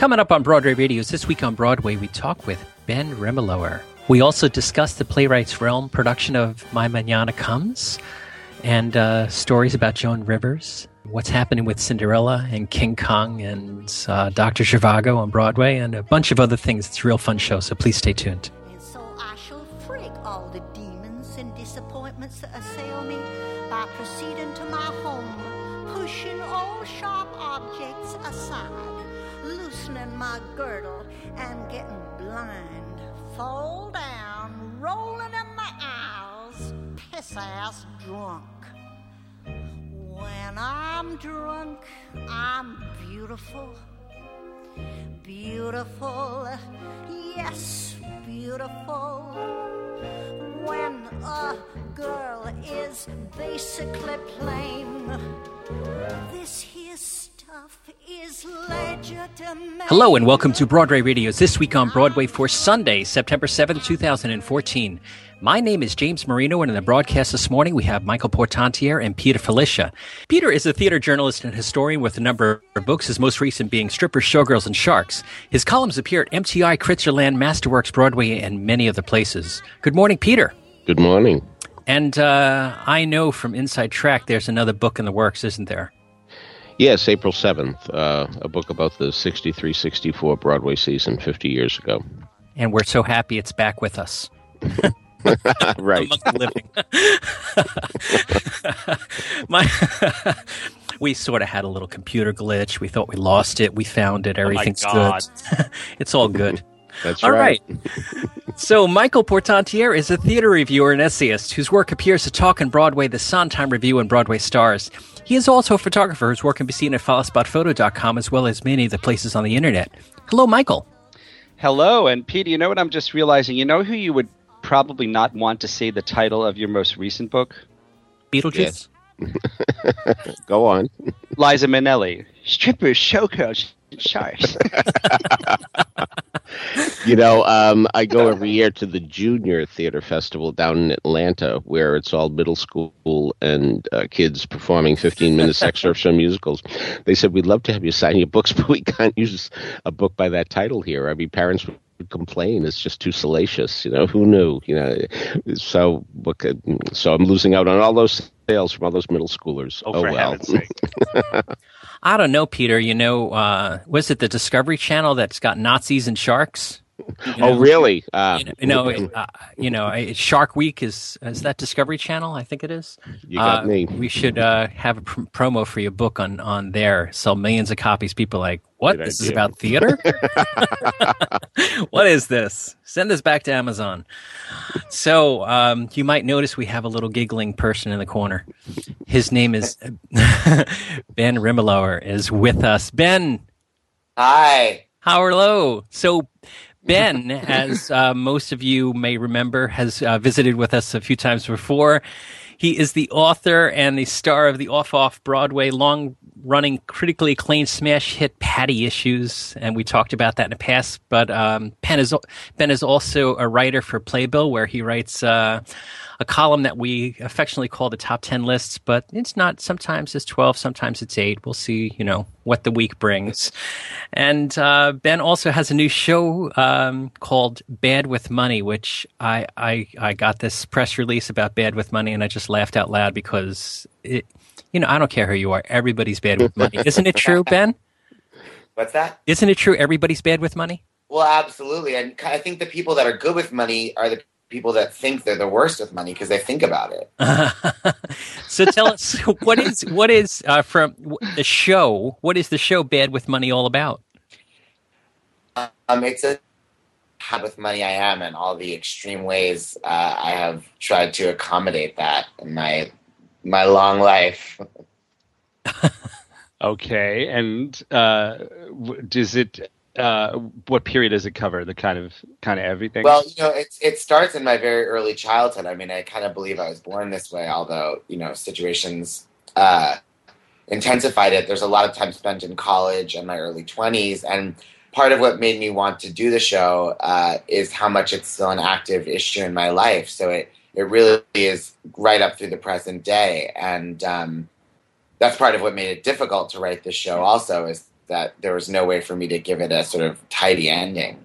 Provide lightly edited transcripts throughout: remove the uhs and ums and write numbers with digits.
Coming up on Broadway Radios this week on Broadway, we talk with Ben Rimalower. We also discuss the Playwrights Realm production of My Mañana Comes and stories about Joan Rivers, what's happening with Cinderella and King Kong and Dr. Zhivago on Broadway, and a bunch of other things. It's a real fun show, so please stay tuned. And so I shall frig all the demons and disappointments that assail me by proceeding to my home, pushing all sharp objects aside, loosening my girdle and getting blind. Fall down, rolling in my aisles, piss-ass drunk. When I'm drunk, I'm beautiful. Beautiful, yes, beautiful. When a girl is basically plain, this here stuff is legitimate. Hello and welcome to Broadway Radios this week on Broadway for Sunday, September 7th, 2014. My name is James Marino, and in the broadcast this morning we have Michael Portantiere and Peter Felicia. Peter is a theater journalist and historian with a number of books, his most recent being Strippers, Showgirls, and Sharks. His columns appear at MTI, Kritzerland, Masterworks, Broadway, and many other places. Good morning, Peter. Good morning. And I know from Inside Track there's another book in the works, isn't there? Yes, April 7th, a book about the 63-64 Broadway season 50 years ago. And we're so happy it's back with us. Right. Among the living. We sort of had a little computer glitch. We thought we lost it. We found it. Everything's good. It's all good. That's all right. right. So Michael Portantiere is a theater reviewer and essayist whose work appears to Talk and Broadway, the Sondheim Review, and Broadway Stars. He is also a photographer whose work can be seen at followspotphoto.com as well as many of the places on the internet. Hello, Michael. Hello. And Peter, you know what I'm just realizing? You know who you would probably not want to say the title of your most recent book? Beetlejuice? Yes. Go on. Liza Minnelli. Strippers, Showgirls, Sharks. You know, I go every year to the Junior Theater Festival down in Atlanta, where it's all middle school and kids performing 15-minute excerpts from musicals. They said, we'd love to have you sign your books, but we can't use a book by that title here. I mean, parents would complain it's just too salacious. You know, who knew? You know, so I'm losing out on all those sales from all those middle schoolers. Oh, for well. heaven's sake. I don't know, Peter. You know, was it the Discovery Channel that's got Nazis and sharks? You know, Oh, really? Shark Week is that Discovery Channel? I think it is. You got me. We should have a promo for your book on there. Sell millions of copies. People are like, what? Good This is idea. about theater? What is this? Send this back to Amazon. So you might notice we have a little giggling person in the corner. His name is Ben Rimalower is with us. Ben. Hi. Hello. So Ben, as most of you may remember, has visited with us a few times before. He is the author and the star of the off-Broadway, long-running, critically acclaimed smash hit Patty Issues, and we talked about that in the past. But Ben is also a writer for Playbill, where he writes a column that we affectionately call the Top 10 Lists, but it's not. Sometimes it's 12, sometimes it's 8. We'll see, what the week brings. And Ben also has a new show called Bad with Money, which I got this press release about Bad with Money, and I just laughed out loud because, I don't care who you are. Everybody's bad with money. Isn't it true, Ben? What's that? Isn't it true everybody's bad with money? Well, absolutely. And I think the people that are good with money are the people that think they're the worst with money because they think about it. So tell us, what is from the show? What is the show Bad with Money all about? It's a how with money I am and all the extreme ways I have tried to accommodate that in my long life. Okay. And does it? What period does it cover? The kind of everything? Well, it starts in my very early childhood. I mean, I kind of believe I was born this way, although, situations intensified it. There's a lot of time spent in college and my early 20s. And part of what made me want to do the show is how much it's still an active issue in my life. So it really is right up through the present day. And that's part of what made it difficult to write this show also is that there was no way for me to give it a sort of tidy ending.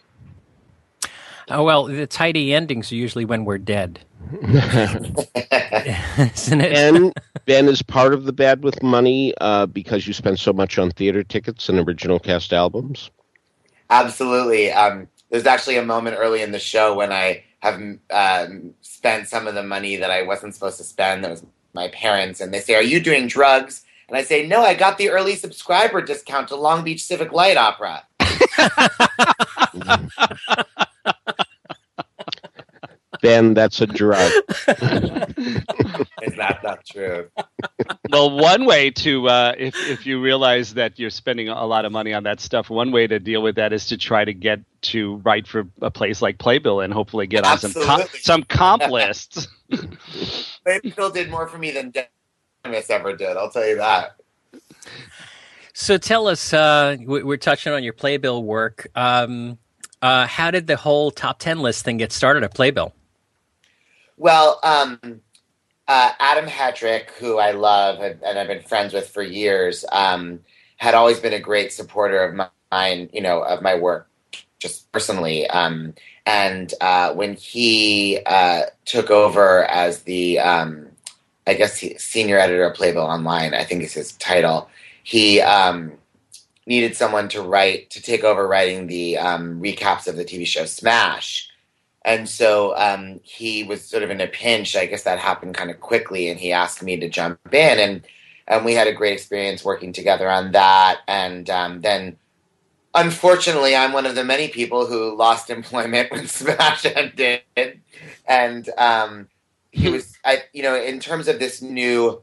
Oh, well, the tidy endings are usually when we're dead. Isn't it? Ben is part of the Bad with Money because you spend so much on theater tickets and original cast albums? Absolutely. There's actually a moment early in the show when I have spent some of the money that I wasn't supposed to spend. That was my parents, and they say, "Are you doing drugs?" And I say, "No, I got the early subscriber discount to Long Beach Civic Light Opera." Ben, that's a drug. Is that not true? Well, one way to, if you realize that you're spending a lot of money on that stuff, one way to deal with that is to try to get to write for a place like Playbill and hopefully get on some comp lists. Playbill did more for me than Demis ever did, I'll tell you that. So tell us, we're touching on your Playbill work. How did the whole top 10 list thing get started at Playbill? Well, Adam Hetrick, who I love and I've been friends with for years, had always been a great supporter of mine, of my work, just personally. And when he took over as the, senior editor of Playbill Online, I think is his title, he needed someone to take over writing the recaps of the TV show Smash. And so he was sort of in a pinch. I guess that happened kind of quickly, and he asked me to jump in, and we had a great experience working together on that. And then, unfortunately, I'm one of the many people who lost employment when Smash ended. And he was, in terms of this new,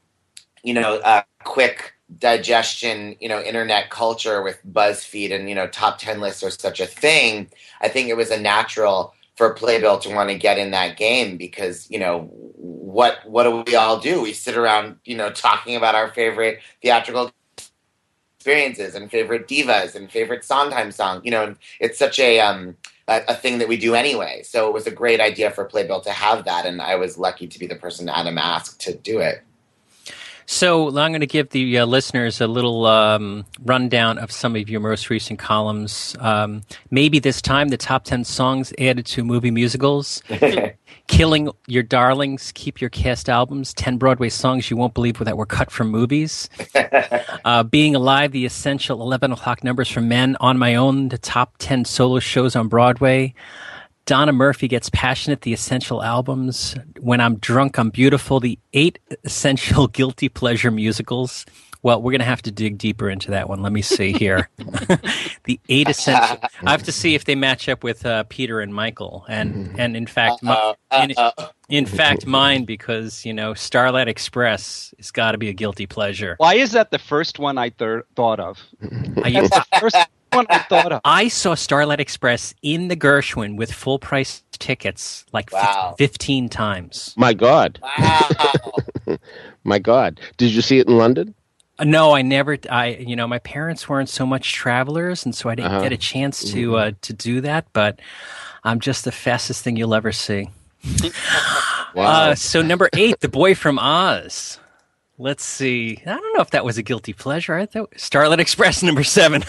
quick digestion, internet culture with BuzzFeed and, top 10 lists are such a thing. I think it was a natural for Playbill to want to get in that game because, what do we all do? We sit around, talking about our favorite theatrical experiences and favorite divas and favorite Sondheim song, and it's such a thing that we do anyway. So it was a great idea for Playbill to have that, and I was lucky to be the person Adam asked to do it. So I'm going to give the listeners a little rundown of some of your most recent columns. Maybe this time the top 10 songs added to movie musicals. Killing Your Darlings, Keep Your Cast Albums, 10 Broadway songs you won't believe that were cut from movies. Being Alive, the essential 11 o'clock numbers for men. On My Own, the top 10 solo shows on Broadway. Donna Murphy Gets Passionate, the essential albums. When I'm Drunk, I'm Beautiful, the 8 essential guilty pleasure musicals. Well, we're going to have to dig deeper into that one. Let me see here. The 8 essential. I have to see if they match up with Peter and Michael. And in fact, mine, because, Starlight Express has got to be a guilty pleasure. Why is that the first one I thought of? That's the first one I thought of. I saw Starlight Express in the Gershwin with full price tickets 15 times. My God. Wow. My God. Did you see it in London? No, I never. My parents weren't so much travelers, and so I didn't get a chance to do that. But I'm just the fastest thing you'll ever see. Wow. So number 8, The Boy from Oz. Let's see. I don't know if that was a guilty pleasure. I thought Starlight Express number 7.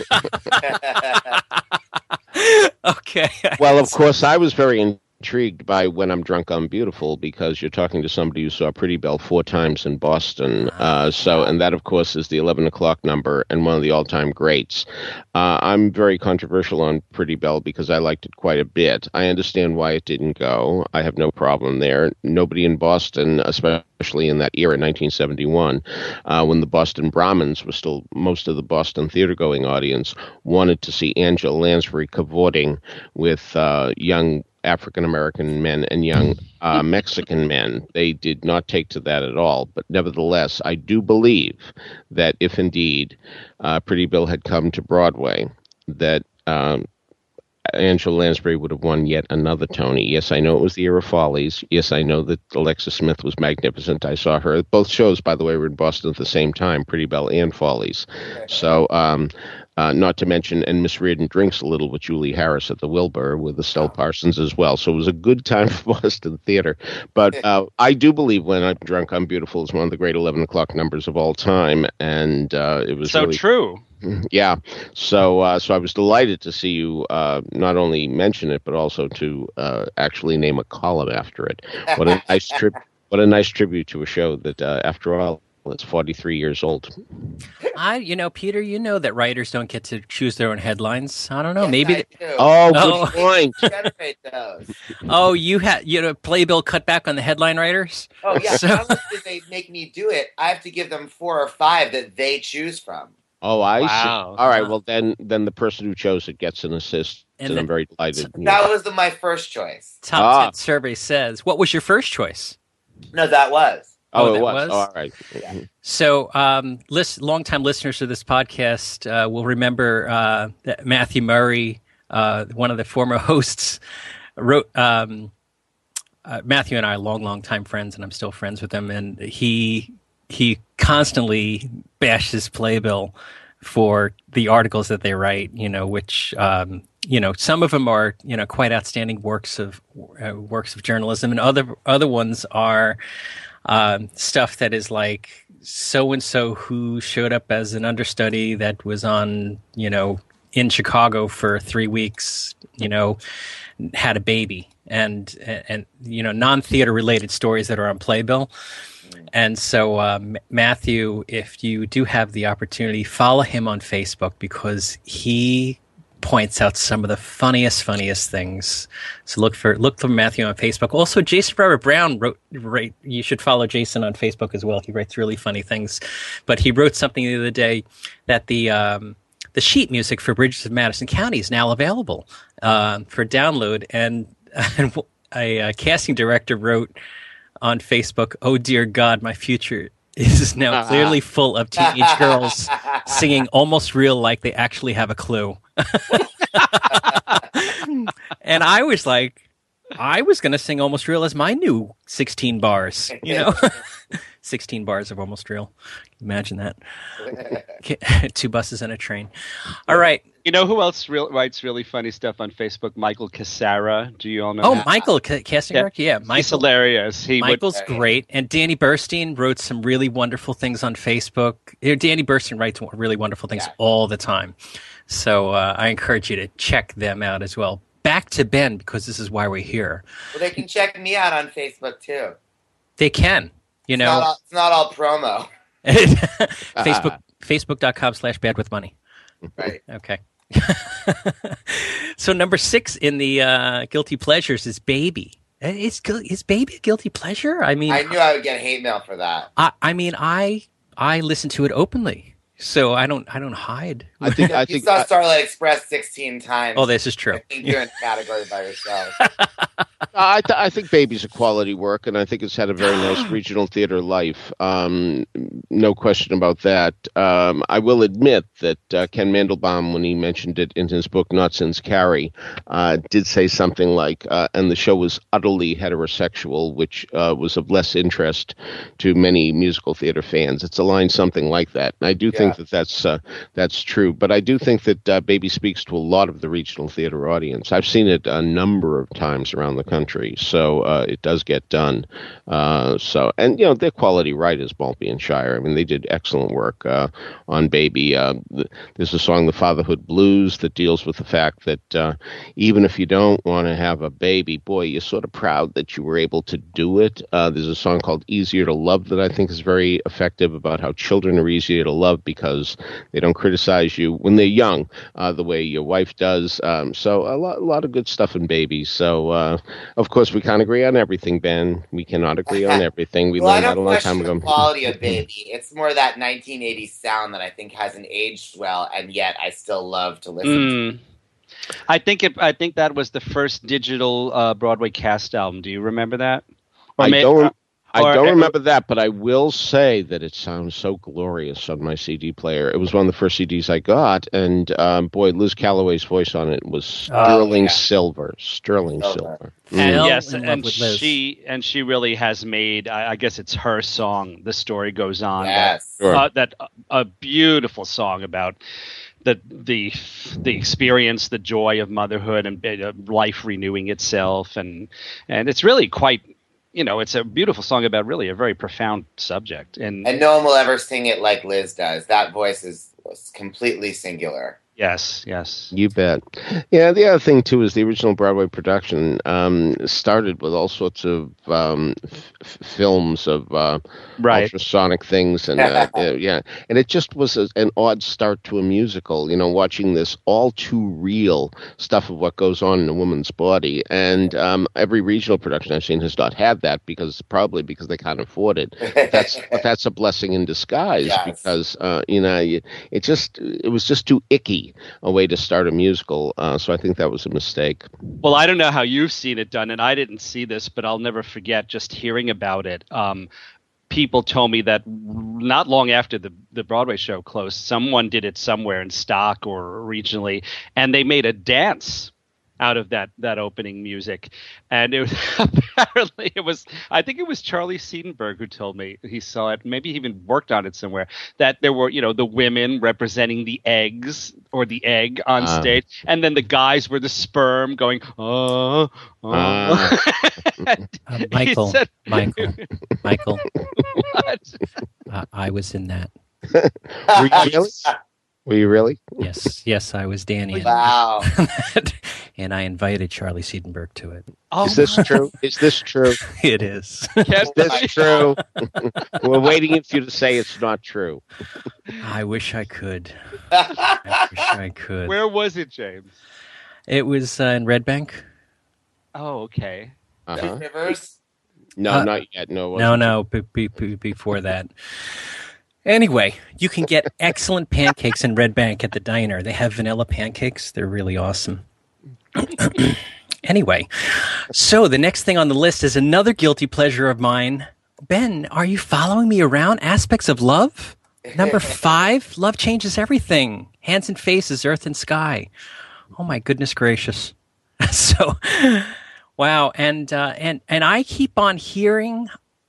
Okay. Well, of course, I was very intrigued by When I'm Drunk, I'm Beautiful, because you're talking to somebody who saw Pretty Belle 4 times in Boston. And that, of course, is the 11 o'clock number and one of the all-time greats. I'm very controversial on Pretty Belle because I liked it quite a bit. I understand why it didn't go. I have no problem there. Nobody in Boston, especially in that era, 1971, when the Boston Brahmins were still most of the Boston theater-going audience, wanted to see Angela Lansbury cavorting with young African-American men and young Mexican men. They did not take to that at all. But nevertheless, I do believe that if indeed Pretty Bill had come to Broadway, that Angela Lansbury would have won yet another Tony. Yes, I know it was the era of Follies. Yes, I know that Alexis Smith was magnificent. I saw her. Both shows, by the way, were in Boston at the same time, Pretty Belle and Follies. So Not to mention, and Miss Reardon drinks a little with Julie Harris at the Wilbur with Estelle Parsons as well. So it was a good time for Boston theater. But I do believe When I'm Drunk, I'm Beautiful is one of the great 11 o'clock numbers of all time. And it was so really true. Yeah. So I was delighted to see you not only mention it, but also to actually name a column after it. What a nice What a nice tribute to a show that, after all, it's 43 years old. Peter, you know that writers don't get to choose their own headlines. I don't know. Yes, maybe. I do. Oh, good point. Generate those. Oh, you had Playbill cut back on the headline writers. Oh yeah. So- Not only did they make me do it, I have to give them 4 or 5 that they choose from. Oh, I Wow. see. All right. Well, then the person who chose it gets an assist, and I'm very delighted. That was my first choice. Top 10 survey says. What was your first choice? No, that was. Oh, that it was. was? Oh, all right. Yeah. So, longtime listeners of this podcast will remember that Matthew Murray, one of the former hosts, wrote. Matthew and I are long time friends, and I'm still friends with him. And he constantly bashes Playbill for the articles that they write. Which some of them are quite outstanding works of journalism, and other ones are. Stuff that is like so-and-so who showed up as an understudy that was on, in Chicago for 3 weeks, had a baby and non-theater related stories that are on Playbill. And so, Matthew, if you do have the opportunity, follow him on Facebook because he points out some of the funniest things. So look for Matthew on Facebook. Also, Jason Robert Brown wrote. You should follow Jason on Facebook as well. He writes really funny things. But he wrote something the other day that the sheet music for Bridges of Madison County is now available for download. And a casting director wrote on Facebook, "Oh dear God, my future is now clearly full of teenage girls singing Almost Real like they actually have a clue." And I was like, I was going to sing Almost Real as my new 16 bars, 16 bars of Almost Real. Imagine that. 2 buses and a train. All right. You know who else writes really funny stuff on Facebook? Michael Cassara. Do you all know Oh, him? Michael, casting director? Yeah, Michael. He's hilarious. Michael's great. And Danny Burstein wrote some really wonderful things on Facebook. Danny Burstein writes really wonderful things all the time. So I encourage you to check them out as well. Back to Ben, because this is why we're here. Well, they can check me out on Facebook too. They can. It's not all promo. Facebook.com/badwithmoney. Right. Okay. So number 6 in the guilty pleasures is Baby. Is Baby a guilty pleasure? I mean, I knew I would get hate mail for that. I listen to it openly. So I don't hide. I think saw Starlight Express 16 times. Oh, this is true. I think you're in a category by yourself. I think Baby's a quality work, and I think it's had a very nice regional theater life. No question about that. I will admit that Ken Mandelbaum, when he mentioned it in his book Not Since Carrie, did say something like, and the show was utterly heterosexual, which was of less interest to many musical theater fans. It's a line something like that. And I do think that's true, but I do think that Baby speaks to a lot of the regional theater audience. I've seen it a number of times around the country, so it does get done. And their quality writers, Maltby and Shire. I mean, they did excellent work on Baby. There's a song, "The Fatherhood Blues," that deals with the fact that even if you don't want to have a baby, boy, you're sort of proud that you were able to do it. There's a song called "Easier to Love" that I think is very effective about how children are easier to love because they don't criticize you when they're young the way your wife does. So a lot of good stuff in Baby. So, of course, we can't agree on everything, Ben. We cannot agree on everything. We learned that a long time ago. The quality of Baby. It's more that 1980s sound that I think hasn't aged well, and yet I still love to listen to. I think that was the first digital Broadway cast album. Do you remember that? I don't remember that, but I will say that it sounds so glorious on my CD player. It was one of the first CDs I got, and boy, Liz Calloway's voice on it was sterling silver. Sterling silver. Yes, and she really has made. I guess it's her song. The Story Goes On. Yes, that a beautiful song about the experience, the joy of motherhood and life renewing itself, and it's really quite, it's a beautiful song about really a very profound subject, and no one will ever sing it like Liz does. That voice is completely singular. Yes. You bet. Yeah, the other thing, too, is the original Broadway production started with all sorts of films of ultrasonic things. And and it just was an odd start to a musical, watching this all too real stuff of what goes on in a woman's body. And every regional production I've seen has not had that, probably because they can't afford it. That's a blessing in disguise, because, it was just too icky a way to start a musical, so I think that was a mistake. Well, I don't know how you've seen it done, and I didn't see this, but I'll never forget just hearing about it. People told me that not long after the Broadway show closed, someone did it somewhere in stock or regionally, and they made a dance out of that opening music. And it was apparently I think it was Charlie Seidenberg who told me he saw it, maybe he even worked on it somewhere, that there were, the women representing the eggs or the egg on stage, and then the guys were the sperm going, Michael, said, Michael. What? I was in that. Were you really? Yes, I was Danny. Wow. And I invited Charlie Seidenberg to it. Oh, is this true? Is this true? It is. Is this true? We're waiting for you to say it's not true. I wish I could. I wish I could. Where was it, James? It was in Red Bank. Oh, okay. Uh-huh. Rivers? No, not yet. No, Before that. Anyway, you can get excellent pancakes in Red Bank at the diner. They have vanilla pancakes. They're really awesome. Anyway, so the next thing on the list is another guilty pleasure of mine. Ben, are you following me around? Aspects of Love? Number 5, Love Changes Everything. Hands and Faces, Earth and Sky. Oh my goodness gracious. So, wow. And I keep on hearing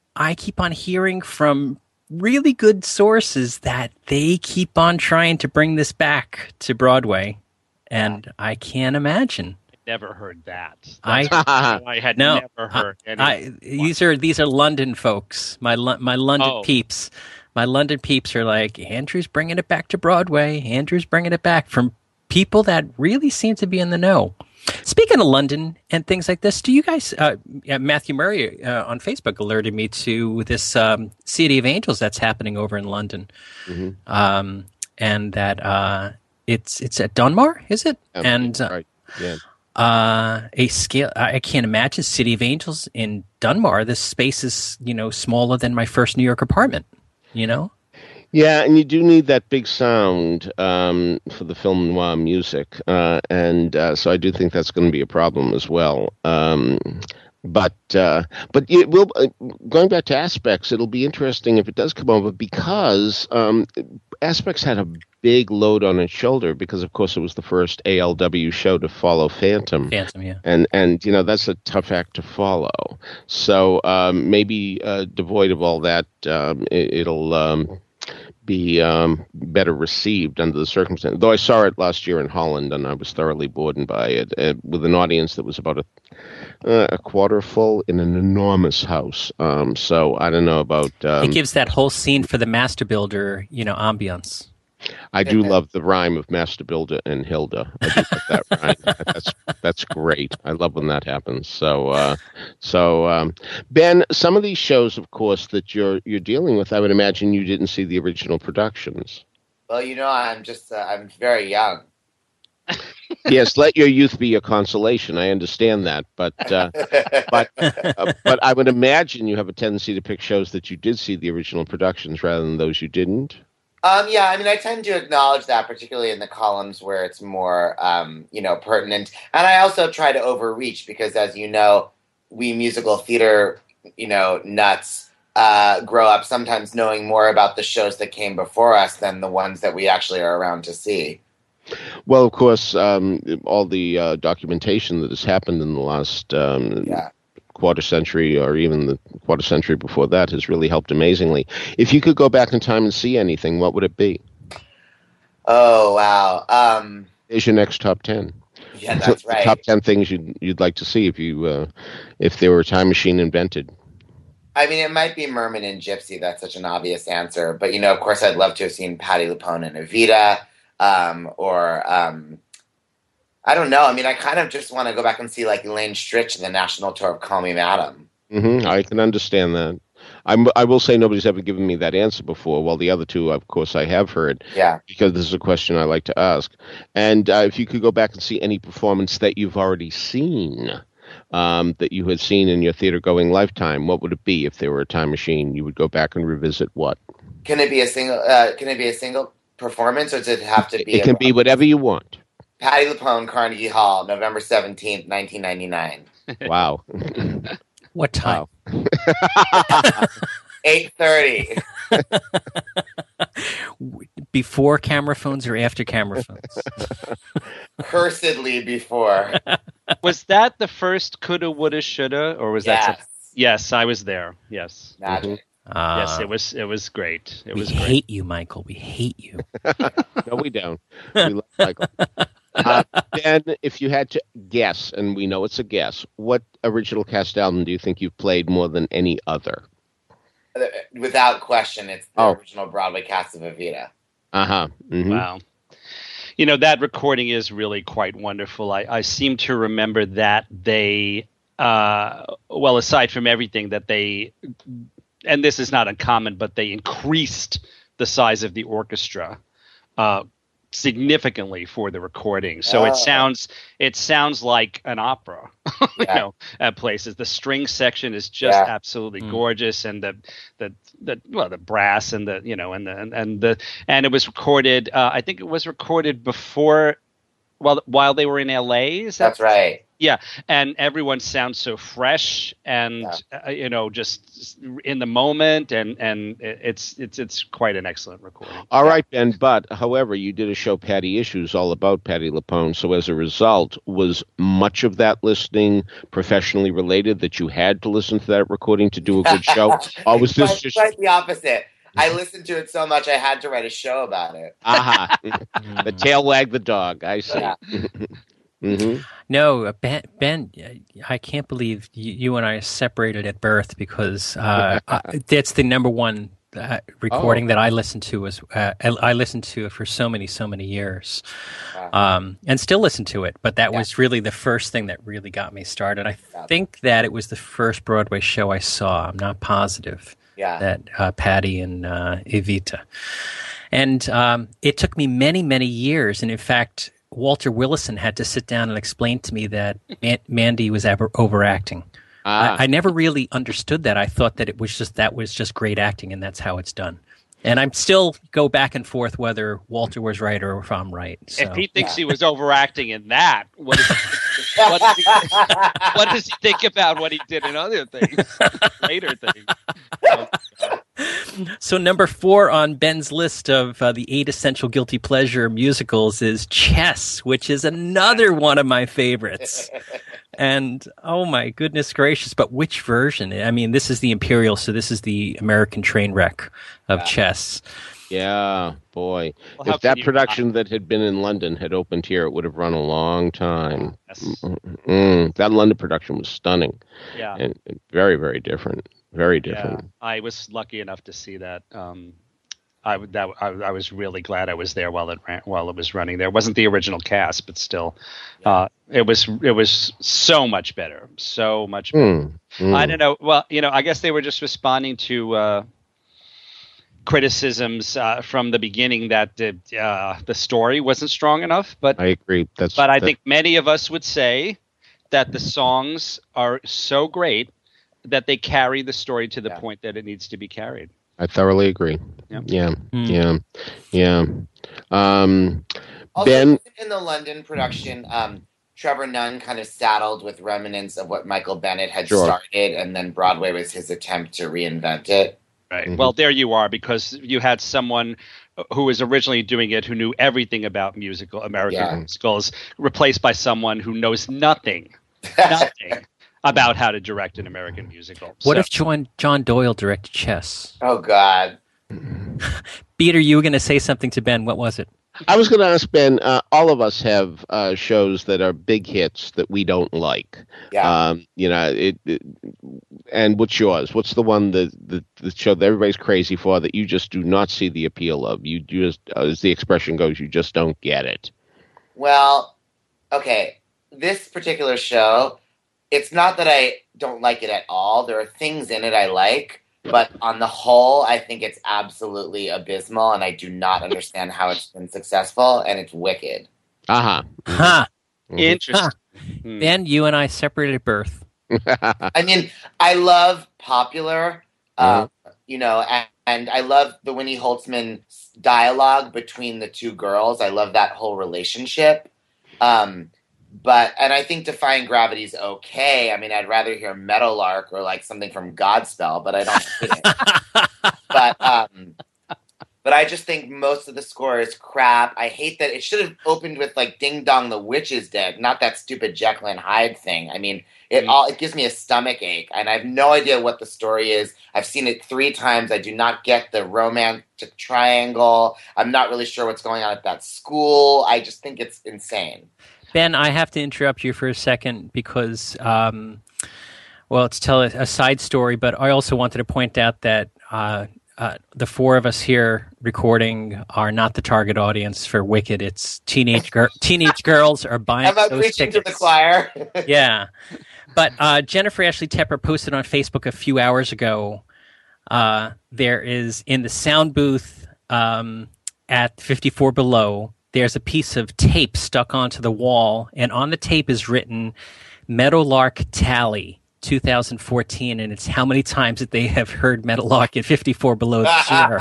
from really good sources that they keep on trying to bring this back to Broadway, and I can't imagine. Never heard that. I had never heard. These are London folks. My London peeps. My London peeps are like, Andrew's bringing it back to Broadway. Andrew's bringing it back, from people that really seem to be in the know. Speaking of London and things like this, do you guys, Matthew Murray on Facebook alerted me to this City of Angels that's happening over in London. Mm-hmm. And that it's at Dunmar, is it? And right. Yeah. A scale, I can't imagine City of Angels in Dunmar. This space is, smaller than my first New York apartment, Yeah, and you do need that big sound for the film noir music, and so I do think that's going to be a problem as well. But it will, going back to Aspects, it'll be interesting if it does come over, because Aspects had a big load on its shoulder, because of course it was the first ALW show to follow Phantom. Yeah. And that's a tough act to follow. So maybe devoid of all that, it'll be better received under the circumstances. Though I saw it last year in Holland, and I was thoroughly bored by it, with an audience that was about a quarter full in an enormous house. So I don't know about... it gives that whole scene for the Master Builder, ambience. I do love the rhyme of Master Builder and Hilda. I do love that rhyme. That's great. I love when that happens. So Ben, some of these shows, of course, that you're dealing with, I would imagine you didn't see the original productions. Well, I'm very young. Yes, let your youth be your consolation. I understand that, but I would imagine you have a tendency to pick shows that you did see the original productions rather than those you didn't. Yeah, I tend to acknowledge that, particularly in the columns where it's more, pertinent. And I also try to overreach because, as you know, we musical theater, nuts grow up sometimes knowing more about the shows that came before us than the ones that we actually are around to see. Well, of course, all the documentation that has happened in the last quarter century, or even the quarter century before that, has really helped amazingly. If you could go back in time and see anything, what would it be? Oh, wow. There's your next top 10. Yeah, that's right. Top 10 things you'd like to see if there were a time machine invented. I mean, it might be Merman and Gypsy. That's such an obvious answer. But, of course, I'd love to have seen Patti LuPone and Evita. I don't know. I mean, I kind of just want to go back and see, like, Elaine Stritch in the national tour of Call Me Madam. Mm-hmm. I can understand that. I will say nobody's ever given me that answer before. While the other two, of course, I have heard. Yeah. Because this is a question I like to ask. And if you could go back and see any performance that you've already seen, that you had seen in your theater-going lifetime, what would it be if there were a time machine? You would go back and revisit what? Can it be a single? Can it be a single performance, or does it have to be? It can be whatever you want. Patti LuPone, Carnegie Hall, November 17th, 1999. Wow. What time? Wow. 8:30. Before camera phones or after camera phones? Cursedly before. Was that the first coulda, woulda, shoulda, or was that? Yes. Yes, I was there. Yes. Magic. Yes, it was great. It was we great. hate you, Michael. We hate you. No, we don't. We love Michael. Ben, if you had to guess, and we know it's a guess, what original cast album do you think you've played more than any other? Without question, it's the original Broadway cast of Evita. Uh-huh. Mm-hmm. Wow. That recording is really quite wonderful. I seem to remember that they, aside from everything, that they, and this is not uncommon, but they increased the size of the orchestra significantly for the recording. So it sounds like an opera, at places. The string section is just absolutely gorgeous, and the brass and and it was recorded. I think it was recorded before, while they were in LA. That's right. Yeah, and everyone sounds so fresh and just in the moment, and it's quite an excellent recording. All right, Ben. But however, you did a show, Patty Issues, all about Patti LuPone. So as a result, was much of that listening professionally related, that you had to listen to that recording to do a good show, or was this just quite the opposite? I listened to it so much I had to write a show about it. Aha! The tail wagged the dog. I see. Yeah. Mm-hmm. No, Ben, I can't believe you and I separated at birth, because that's the number one recording that I listened to. I listened to it for so many years, and still listen to it. But that was really the first thing that really got me started. I think that it was the first Broadway show I saw. I'm not positive. That Patti and Evita, and it took me many years, and in fact, Walter Willison had to sit down and explain to me that Mandy was overacting. I never really understood that. I thought that was just great acting, and that's how it's done. And I'm still go back and forth whether Walter was right or if I'm right. So. If he thinks he was overacting in that, what does he think about what he did in other things, later things? So number 4 on Ben's list of the 8 essential guilty pleasure musicals is Chess, which is another one of my favorites. And oh my goodness gracious, but which version? I mean, this is the Imperial, so this is the American train wreck of Chess. Yeah, boy. Well, if that production that had been in London had opened here, it would have run a long time. Yes. That London production was stunning. Yeah. And very, very different. Very different. Yeah. I was lucky enough to see that. I was really glad I was there while it was running there. It wasn't the original cast, but still, it was so much better. So much better. I don't know. Well, I guess they were just responding to criticisms from the beginning that the story wasn't strong enough. But I agree. I think many of us would say that the songs are so great that they carry the story to the point that it needs to be carried. I thoroughly agree. Yep. Yeah. Also, Ben, in the London production, Trevor Nunn kind of saddled with remnants of what Michael Bennett had started, and then Broadway was his attempt to reinvent it. Right. Mm-hmm. Well, there you are, because you had someone who was originally doing it, who knew everything about American musicals, replaced by someone who knows nothing about how to direct an American musical. What if John Doyle directed Chess? Oh, God. Peter, you were going to say something to Ben. What was it? I was going to ask Ben. All of us have shows that are big hits that we don't like. Yeah. And what's yours? What's the one the show that everybody's crazy for that you just do not see the appeal of? You just, as the expression goes, you just don't get it. Well, okay. This particular show, it's not that I don't like it at all. There are things in it I like, but on the whole, I think it's absolutely abysmal, and I do not understand how it's been successful, and it's Wicked. Uh-huh. Huh. Interesting. Huh. Ben, you and I separated at birth. I mean, I love Popular, and I love the Winnie Holtzman dialogue between the two girls. I love that whole relationship. And I think Defying Gravity is okay. I mean, I'd rather hear Meadowlark or like something from Godspell, but I don't hate it. But I just think most of the score is crap. I hate that it should have opened with like Ding Dong the Witch is Dead, not that stupid Jekyll and Hyde thing. I mean, it gives me a stomach ache, and I have no idea what the story is. I've seen it 3 times. I do not get the romantic triangle. I'm not really sure what's going on at that school. I just think it's insane. Ben, I have to interrupt you for a second because, to tell a side story, but I also wanted to point out that the 4 of us here recording are not the target audience for Wicked. It's teenage girls are buying Am I those preaching tickets. to the choir? Yeah. But Jennifer Ashley Tepper posted on Facebook a few hours ago, there is in the sound booth at 54 Below, there's a piece of tape stuck onto the wall, and on the tape is written Meadowlark Tally 2014, and it's how many times that they have heard Meadowlark at 54 Below this year.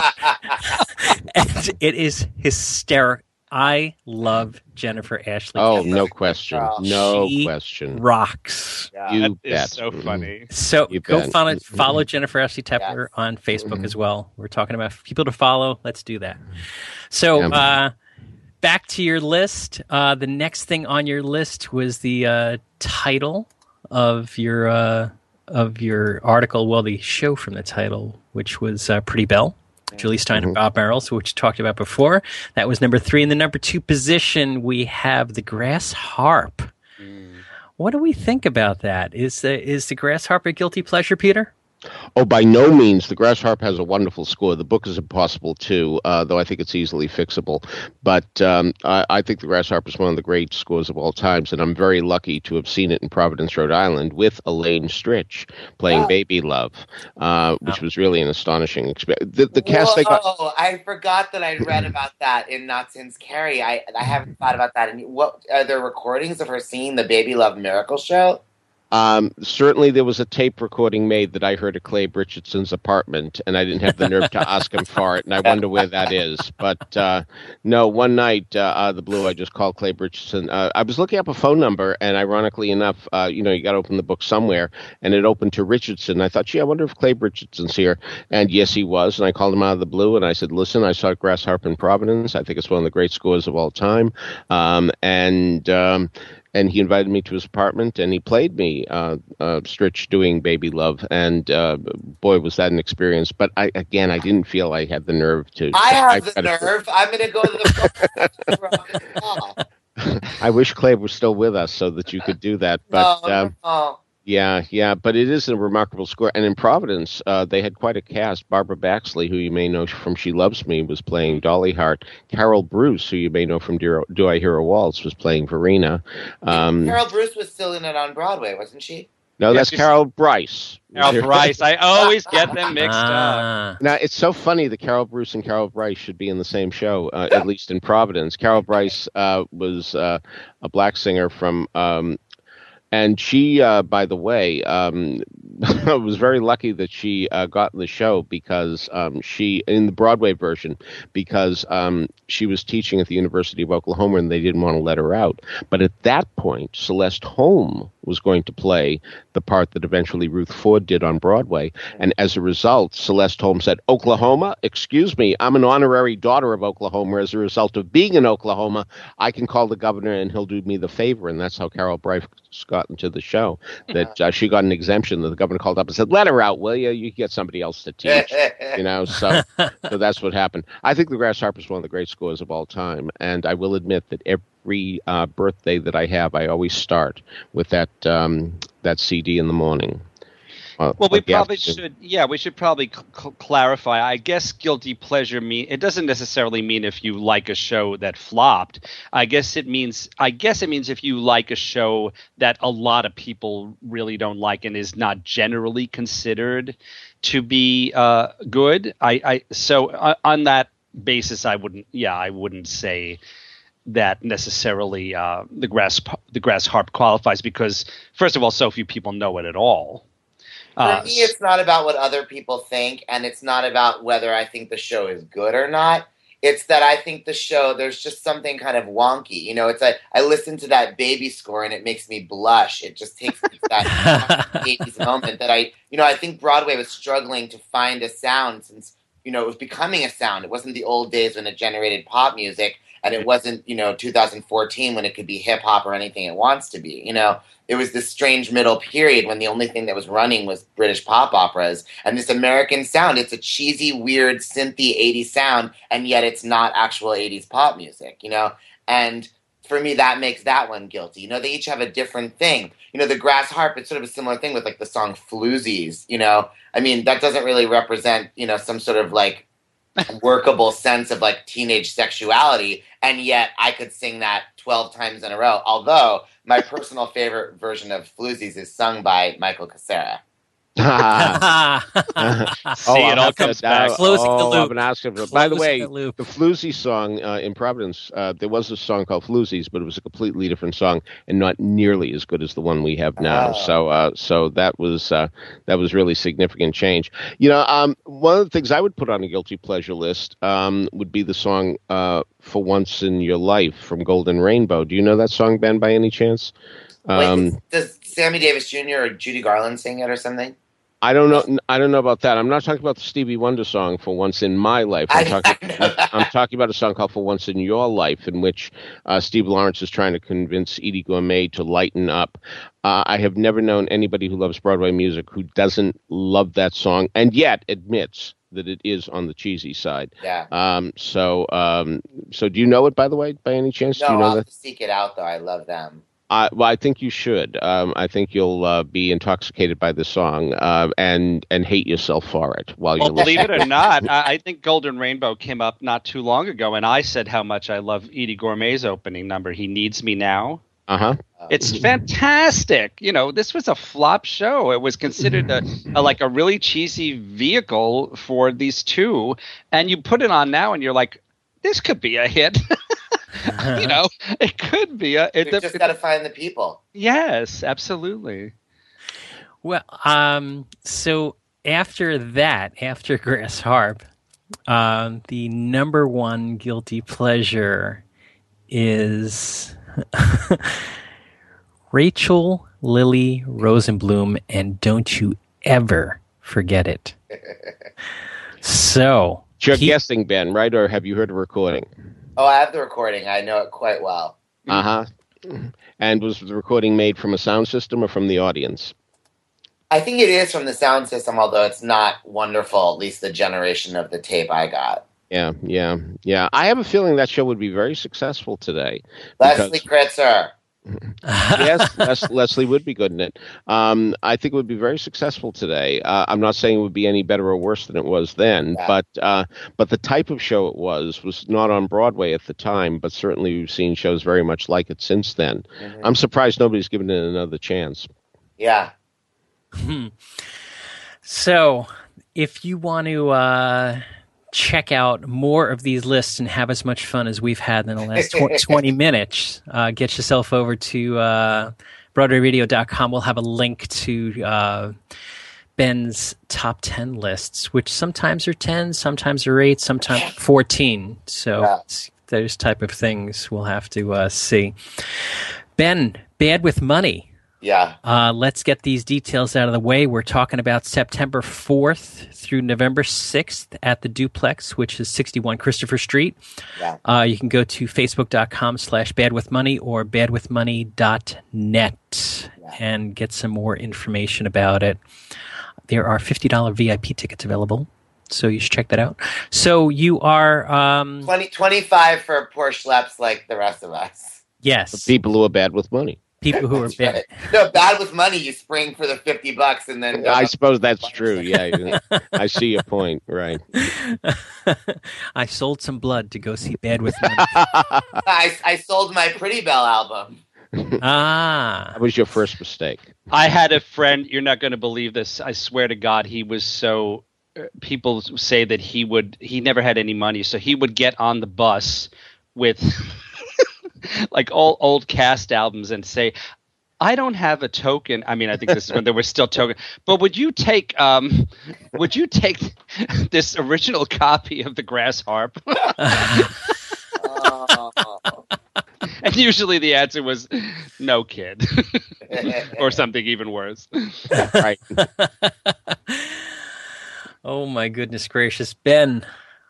And it is hysterical. I love Jennifer Ashley. Oh, Tepper. no question. No question. Rocks. Yeah. You That bet. is so funny. So You go bet. follow Jennifer Ashley Tepper Yes. on Facebook as well. We're talking about people to follow. Let's do that. So back to your list. The next thing on your list was the title of your article. Well, the show from the title, which was Pretty Belle. Julie Stein and Bob Merrill, which we talked about before. That was number 3. In the number 2 position, we have The Grass Harp. What do we think about that? Is The Grass Harp a guilty pleasure, Peter? Oh, by no means. The Grass Harp has a wonderful score. The book is impossible, too, though I think it's easily fixable. But I think The Grass Harp is one of the great scores of all times, and I'm very lucky to have seen it in Providence, Rhode Island, with Elaine Stritch playing Baby Love, which was really an astonishing experience. The cast they got... I forgot that I read about that in Not Since Carrie. I haven't thought about that. And what are there recordings of her singing the Baby Love Miracle Show? Certainly there was a tape recording made that I heard at Clay Richardson's apartment, and I didn't have the nerve to ask him for it, and I wonder where that is. But no, one night, the blue, I just called Clay Richardson. I was looking up a phone number, and ironically enough, you got to open the book somewhere, and it opened to Richardson. I thought, gee, I wonder if Clay Richardson's here. And yes, he was, and I called him out of the blue, and I said, listen, I saw Grass Harp in Providence. I think it's one of the great scores of all time. And he invited me to his apartment, and he played me Stritch doing Baby Love, and boy, was that an experience. But I didn't feel I had the nerve to. I have the nerve. I'm going to go to the I wish Clay was still with us so that you could do that. But no. Yeah, but it is a remarkable score. And in Providence, they had quite a cast. Barbara Baxley, who you may know from She Loves Me, was playing Dolly Hart. Carol Bruce, who you may know from Do I Hear a Waltz, was playing Verena. Carol Bruce was still in it on Broadway, wasn't she? No, Yeah, that's she's- Carol Bryce. Carol Bryce. I always get them mixed up. Now, it's so funny that Carol Bruce and Carol Bryce should be in the same show, at least in Providence. Carol Bryce was a black singer from... and she, by the way, was very lucky that she got in the show because in the Broadway version, because she was teaching at the University of Oklahoma and they didn't want to let her out. But at that point, Celeste Holm was going to play the part that eventually Ruth Ford did on Broadway. And as a result, Celeste Holm said, Oklahoma? Excuse me, I'm an honorary daughter of Oklahoma. As a result of being in Oklahoma, I can call the governor and he'll do me the favor. And that's how Carol Bryce got into the show, that she got an exemption that the governor called up and said, let her out, will you? You get somebody else to teach. So that's what happened. I think The Grasshopper is one of the great scores of all time. And I will admit that every birthday that I have, I always start with that CD in the morning. Well, we probably should. Yeah, we should probably clarify. I guess guilty pleasure it doesn't necessarily mean if you like a show that flopped. I guess it means if you like a show that a lot of people really don't like and is not generally considered to be good. So on that basis, I wouldn't say that necessarily the Grass Harp qualifies, because first of all, so few people know it at all. For me, it's not about what other people think, and it's not about whether I think the show is good or not. It's that I think the show, there's just something kind of wonky. It's like I listen to that baby score and it makes me blush. It just takes me to that 80s moment that I think Broadway was struggling to find a sound since, it was becoming a sound. It wasn't the old days when it generated pop music, and it wasn't, 2014 when it could be hip hop or anything it wants to be. It was this strange middle period when the only thing that was running was British pop operas and this American sound. It's a cheesy, weird, synthy 80s sound, and yet it's not actual 80s pop music, And for me, that makes that one guilty. They each have a different thing. The Grass Harp, it's sort of a similar thing with, like, the song Floozies, I mean, that doesn't really represent, some sort of, like, workable sense of, like, teenage sexuality, and yet I could sing that 12 times in a row, although my personal favorite version of Floozies is sung by Michael Cassera. See, it all comes back. Closing the loop. I've been asking for. By the way, the Floozy song in Providence, there was a song called Floozies, but it was a completely different song and not nearly as good as the one we have now. So that was really significant change. One of the things I would put on a guilty pleasure list would be the song "For Once in Your Life" from Golden Rainbow. Do you know that song, Ben, by any chance? Wait, does Sammy Davis Jr. or Judy Garland sing it or something? I don't know about that. I'm not talking about the Stevie Wonder song "For Once in My Life." I'm talking about a song called "For Once in Your Life," in which Steve Lawrence is trying to convince Edie Gourmet to lighten up. I have never known anybody who loves Broadway music who doesn't love that song, and yet admits that it is on the cheesy side. Yeah. So do you know it, by the way, by any chance? No, do you know I'll that? seek it out, though. I love them. Well, I think you should. I think you'll be intoxicated by the song and hate yourself for it while you're listening. Believe it or not, I think Golden Rainbow came up not too long ago, and I said how much I love Edie Gourmet's opening number, "He Needs Me Now." It's fantastic. This was a flop show. It was considered a really cheesy vehicle for these two, and you put it on now, and you're like, this could be a hit. It could be. We've just got to find the people. Yes, absolutely. Well, so after Grass Harp, the number one guilty pleasure is Rachel Lily Rosenblum, and Don't You Ever Forget It. So you're guessing, Ben, right? Or have you heard a recording? Oh, I have the recording. I know it quite well. And was the recording made from a sound system or from the audience? I think it is from the sound system, although it's not wonderful, at least the generation of the tape I got. Yeah. I have a feeling that show would be very successful today. Leslie Kritzer. Yes, Leslie would be good in it. I think it would be very successful today. I'm not saying it would be any better or worse than it was then, but the type of show it was not on Broadway at the time, but certainly we've seen shows very much like it since then. I'm surprised nobody's given it another chance. Yeah. So, if you want to check out more of these lists and have as much fun as we've had in the last 20 minutes, get yourself over to BroadwayRadio.com. We'll have a link to Ben's top 10 lists, which sometimes are 10, sometimes are 8, sometimes 14. So those type of things we'll have to see. Ben, Bad with Money. Yeah. Let's get these details out of the way. We're talking about September 4th through November 6th at the Duplex, which is 61 Christopher Street. Yeah. You can go to facebook.com/badwithmoney or badwithmoney.net and get some more information about it. There are $50 VIP tickets available, so you should check that out. So you are... 25 for poor schleps like the rest of us. Yes. The people who are bad with money. People who are bad. Right. No, bad with money, you spring for the $50 and then... I suppose that's true, yeah. I see your point, right. I sold some blood to go see Bad with Money. I sold my Pretty Bell album. That was your first mistake. I had a friend, you're not going to believe this, I swear to God, he was so... people say that he never had any money, so he would get on the bus with... like all old cast albums and say, I don't have a token. I mean, I think this is when there were still tokens. But would you take this original copy of the Grass Harp? And usually the answer was, no, kid. Or something even worse. Right. Oh, my goodness gracious. Ben,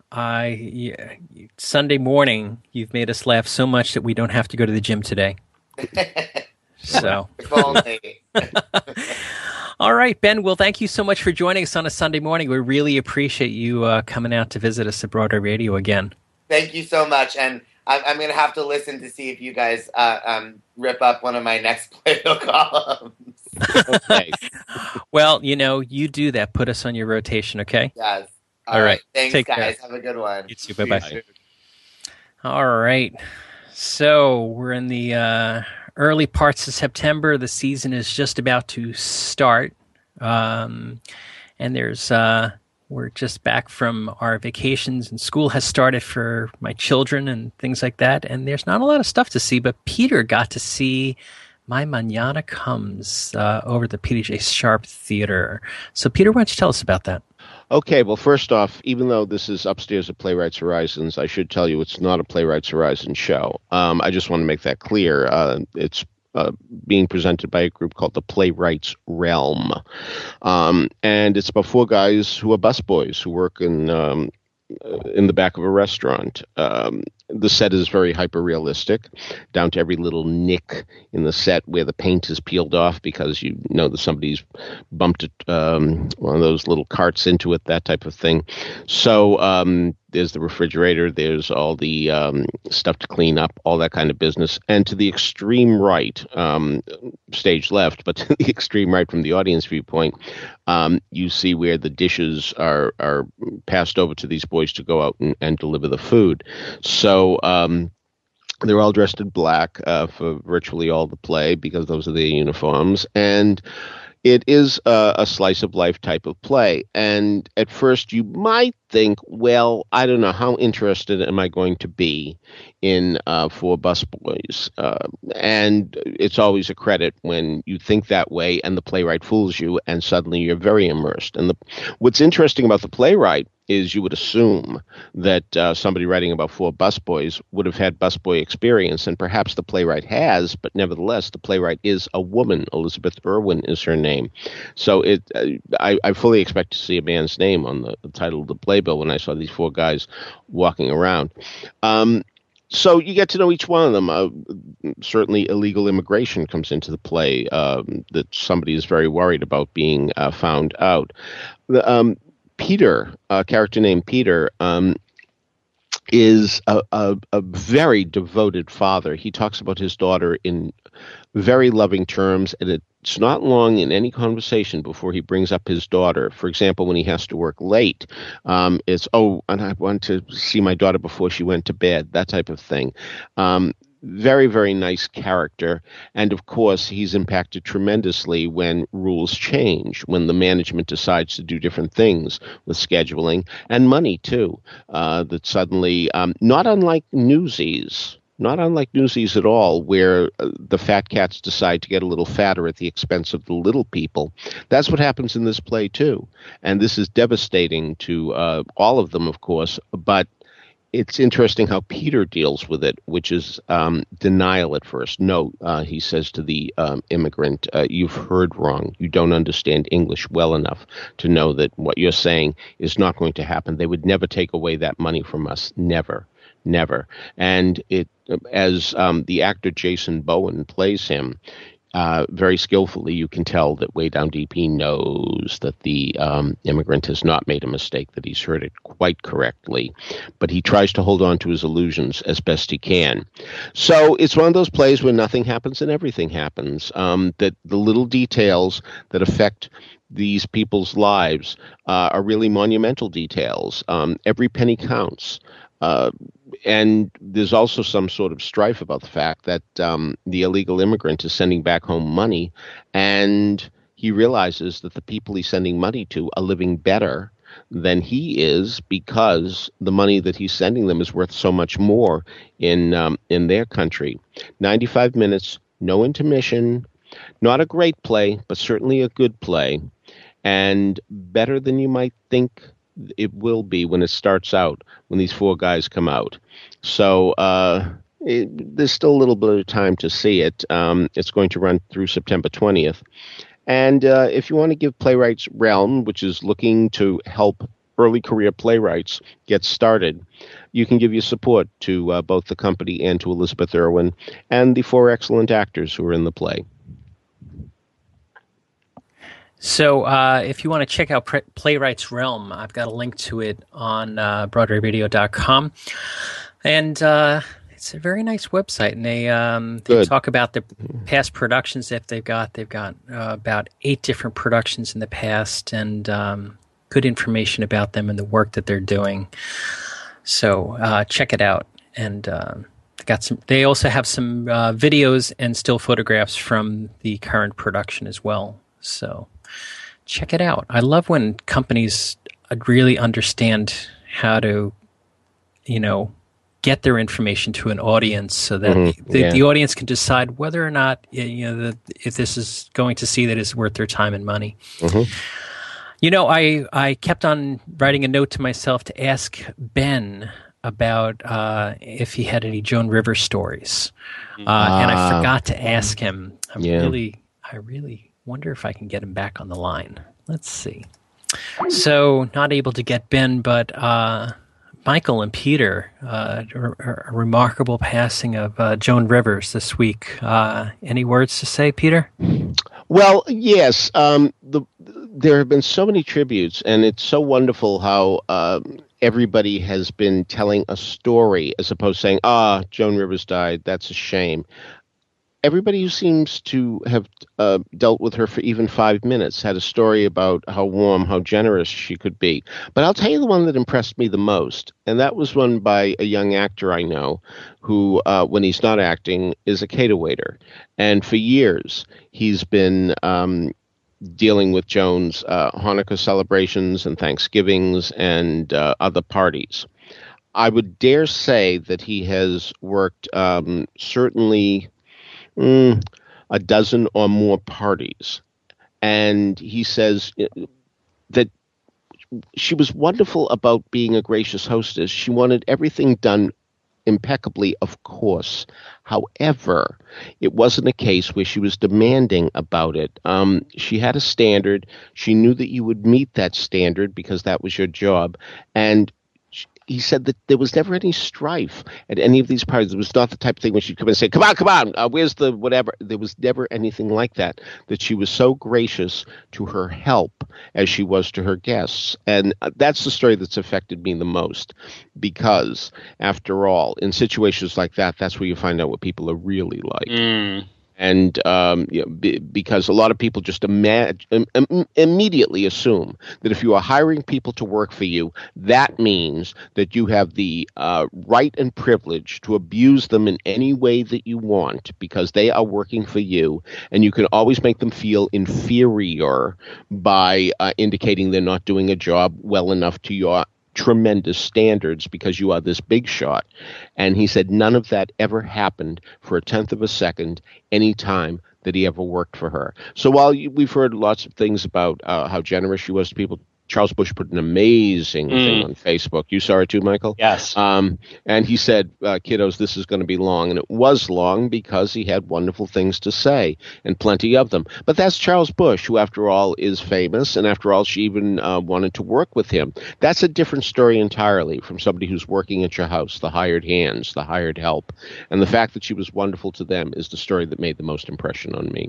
Sunday morning, you've made us laugh so much that we don't have to go to the gym today. So, if only. All right, Ben. Well, thank you so much for joining us on a Sunday morning. We really appreciate you coming out to visit us at Broadway Radio again. Thank you so much, and I'm going to have to listen to see if you guys rip up one of my next Playbill columns. Okay. Well, you do that. Put us on your rotation, okay? Yes. All right. Thanks, Take guys. care. Have a good one. You too. Bye-bye. All right. So we're in the early parts of September. The season is just about to start. And we're just back from our vacations, and school has started for my children and things like that. And there's not a lot of stuff to see, but Peter got to see My Mañana Comes over at the Peter J. Sharp Theater. So, Peter, why don't you tell us about that? Okay, well, first off, even though this is upstairs at Playwrights Horizons, I should tell you it's not a Playwrights Horizons show. I just want to make that clear. It's being presented by a group called the Playwrights Realm. And it's about four guys who are busboys who work in the back of a restaurant. The set is very hyper-realistic, down to every little nick in the set where the paint is peeled off because you know that somebody's bumped one of those little carts into it, that type of thing. So there's the refrigerator, there's all the stuff to clean up, all that kind of business. And to the extreme right, stage left, but to the extreme right from the audience viewpoint, you see where the dishes are passed over to these boys to go out and deliver the food. So they're all dressed in black for virtually all the play because those are their uniforms. And it is a slice of life type of play. And at first you might think, well, I don't know, how interested am I going to be in Four Busboys? And it's always a credit when you think that way and the playwright fools you and suddenly you're very immersed. And what's interesting about the playwright is you would assume that somebody writing about four busboys would have had busboy experience, and perhaps the playwright has, but nevertheless, the playwright is a woman. Elizabeth Irwin is her name. So I fully expect to see a man's name on the title of the playbill when I saw these four guys walking around. So you get to know each one of them. Certainly illegal immigration comes into the play, that somebody is very worried about being found out. Peter, a character named Peter, is a very devoted father. He talks about his daughter in very loving terms, and it's not long in any conversation before he brings up his daughter. For example, when he has to work late, it's, and I want to see my daughter before she went to bed, that type of thing. Very, very nice character. And of course, he's impacted tremendously when rules change, when the management decides to do different things with scheduling and money, too. That suddenly, not unlike Newsies at all, where the fat cats decide to get a little fatter at the expense of the little people. That's what happens in this play, too. And this is devastating to all of them, of course, but it's interesting how Peter deals with it, which is denial at first. No, he says to the immigrant, you've heard wrong. You don't understand English well enough to know that what you're saying is not going to happen. They would never take away that money from us. Never. Never. And it, as the actor Jason Bowen plays him, very skillfully, you can tell that way down deep he knows that the immigrant has not made a mistake, that he's heard it quite correctly, but he tries to hold on to his illusions as best he can. So it's one of those plays where nothing happens and everything happens, that the little details that affect these people's lives are really monumental details. Every penny counts. And there's also some sort of strife about the fact that the illegal immigrant is sending back home money, and he realizes that the people he's sending money to are living better than he is because the money that he's sending them is worth so much more in their country. 95 minutes, no intermission, not a great play, but certainly a good play, and better than you might think it will be when it starts out, when these four guys come out. So there's still a little bit of time to see it. It's going to run through September 20th. And if you want to give Playwrights Realm, which is looking to help early career playwrights get started, you can give your support to both the company and to Elizabeth Irwin and the four excellent actors who are in the play. So if you want to check out Playwrights Realm, I've got a link to it on BroadwayRadio.com. And it's a very nice website. And they talk about the past productions that they've got. They've got about 8 different productions in the past, and good information about them and the work that they're doing. So check it out. And they also have some videos and still photographs from the current production as well. So check it out. I love when companies really understand how to, get their information to an audience so that the audience can decide whether or not, if this is going to see that it's worth their time and money. Mm-hmm. I kept on writing a note to myself to ask Ben about if he had any Joan Rivers stories. And I forgot to ask him. I really wonder if I can get him back on the line. Let's see. So, not able to get Ben, but Michael and Peter, a remarkable passing of Joan Rivers this week. Any words to say, Peter? Well, yes. There have been so many tributes, and it's so wonderful how everybody has been telling a story as opposed to saying, Joan Rivers died, that's a shame. Everybody who seems to have dealt with her for even 5 minutes had a story about how warm, how generous she could be. But I'll tell you the one that impressed me the most, and that was one by a young actor I know who, when he's not acting, is a cater waiter. And for years, he's been dealing with Joan's Hanukkah celebrations and Thanksgivings and other parties. I would dare say that he has worked certainly a dozen or more parties. And he says that she was wonderful about being a gracious hostess. She wanted everything done impeccably, of course. However, it wasn't a case where she was demanding about it. She had a standard. She knew that you would meet that standard because that was your job. And he said that there was never any strife at any of these parties. It was not the type of thing when she'd come and say, come on, where's the whatever. There was never anything like that, that she was so gracious to her help as she was to her guests. And that's the story that's affected me the most, because, after all, in situations like that, that's where you find out what people are really like. And because a lot of people just immediately assume that if you are hiring people to work for you, that means that you have the right and privilege to abuse them in any way that you want because they are working for you, and you can always make them feel inferior by indicating they're not doing a job well enough to your tremendous standards because you are this big shot. And he said none of that ever happened for a tenth of a second any time that he ever worked for her. So while we've heard lots of things about how generous she was to people, Charles Bush put an amazing thing on Facebook. You saw it too, Michael? Yes. And he said, kiddos, this is going to be long. And it was long because he had wonderful things to say, and plenty of them. But that's Charles Bush, who, after all, is famous. And after all, she even wanted to work with him. That's a different story entirely from somebody who's working at your house, the hired hands, the hired help. And the fact that she was wonderful to them is the story that made the most impression on me.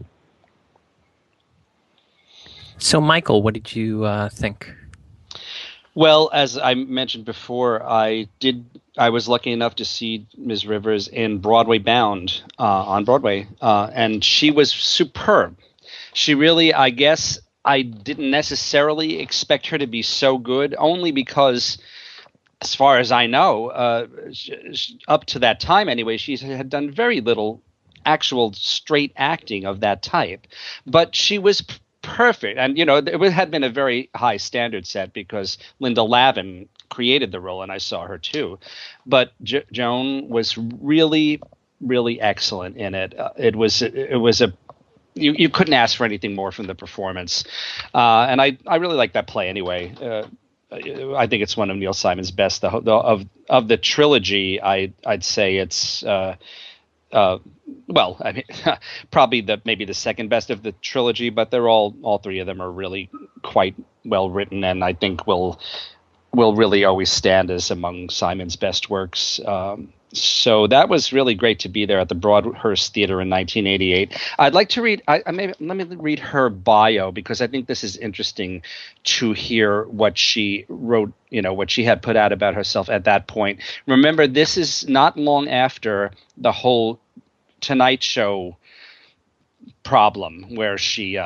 So, Michael, what did you think? Well, as I mentioned before, I was lucky enough to see Ms. Rivers in Broadway Bound on Broadway, and she was superb. She really, I guess, I didn't necessarily expect her to be so good, only because, as far as I know, up to that time anyway, she had done very little actual straight acting of that type. But she was perfect. And, it had been a very high standard set because Linda Lavin created the role, and I saw her too. But Joan was really, really excellent in it. It was you couldn't ask for anything more from the performance. And I really like that play anyway. I think it's one of Neil Simon's best. Of the trilogy, I'd say it's well, I mean, probably maybe the second best of the trilogy, but they're all three of them are really quite well written, and I think will really always stand as among Simon's best works. So that was really great to be there at the Broadhurst Theater in 1988. I'd like to read. Let me read her bio, because I think this is interesting to hear what she wrote. What she had put out about herself at that point. Remember, this is not long after the whole Tonight Show problem, where she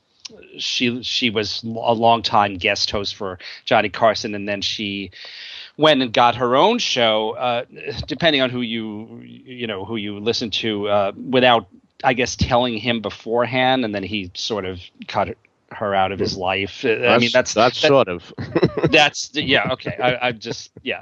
was a longtime guest host for Johnny Carson, and then she went and got her own show, depending on who you listen to, without, I guess, telling him beforehand, and then he sort of cut her out of his life. That's sort of. That's yeah. Okay. I just yeah.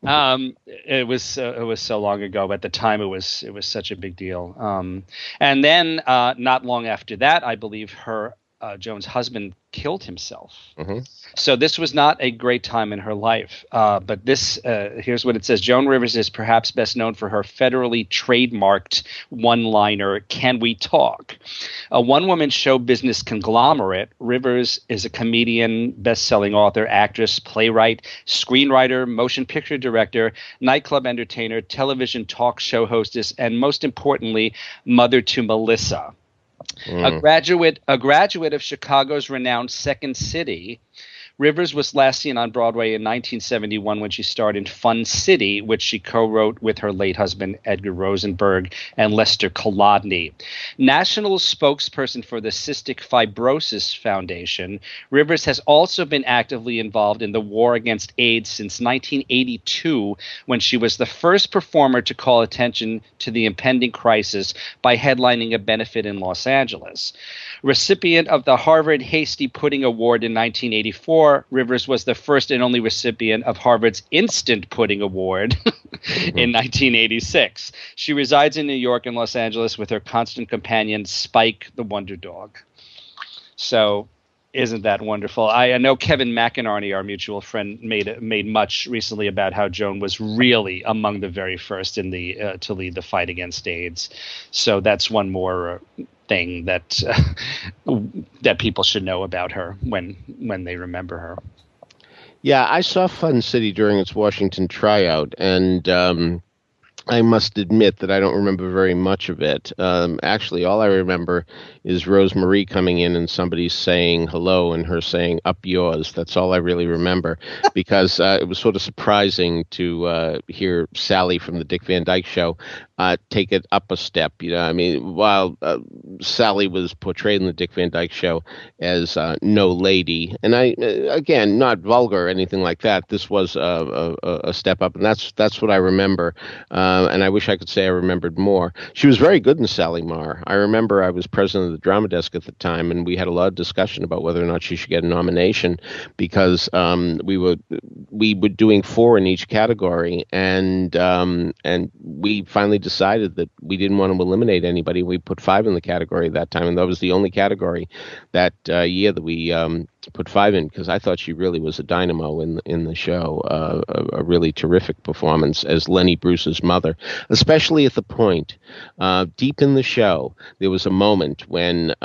It was so long ago, but at the time it was such a big deal. And then not long after that, I believe Joan's husband killed himself. Mm-hmm. So this was not a great time in her life. But this, here's what it says. Joan Rivers is perhaps best known for her federally trademarked one-liner, "Can we talk?" A one-woman show business conglomerate, Rivers is a comedian, best-selling author, actress, playwright, screenwriter, motion picture director, nightclub entertainer, television talk show hostess, and most importantly, mother to Melissa. A graduate of Chicago's renowned Second City, Rivers was last seen on Broadway in 1971 when she starred in Fun City, which she co-wrote with her late husband Edgar Rosenberg and Lester Kolodny. National spokesperson for the Cystic Fibrosis Foundation, Rivers has also been actively involved in the war against AIDS since 1982, when she was the first performer to call attention to the impending crisis by headlining a benefit in Los Angeles. Recipient of the Harvard Hasty Pudding Award in 1984, Rivers was the first and only recipient of Harvard's Instant Pudding Award in 1986. She resides in New York and Los Angeles with her constant companion, Spike the Wonder Dog. So isn't that wonderful? I know Kevin McInerney, our mutual friend, made much recently about how Joan was really among the very first in to lead the fight against AIDS. So that's one more thing that people should know about her when they remember her. Yeah, I saw Fun City during its Washington tryout, and I must admit that I don't remember very much of it. Actually, all I remember is Rose Marie coming in and somebody saying hello and her saying, "Up yours." That's all I really remember, because it was sort of surprising to hear Sally from the Dick Van Dyke Show take it up a step. I mean, while Sally was portrayed in the Dick Van Dyke Show as no lady, and again, not vulgar or anything like that, this was a step up, and that's what I remember. And I wish I could say I remembered more. She was very good in Sally Marr. I remember I was president of the Drama Desk at the time, and we had a lot of discussion about whether or not she should get a nomination, because we were doing 4 in each category, and we finally decided that we didn't want to eliminate anybody. We put 5 in the category. category that time, and that was the only category that year that we put 5 in, because I thought she really was a dynamo in the show, a really terrific performance as Lenny Bruce's mother, especially at the point deep in the show. There was a moment when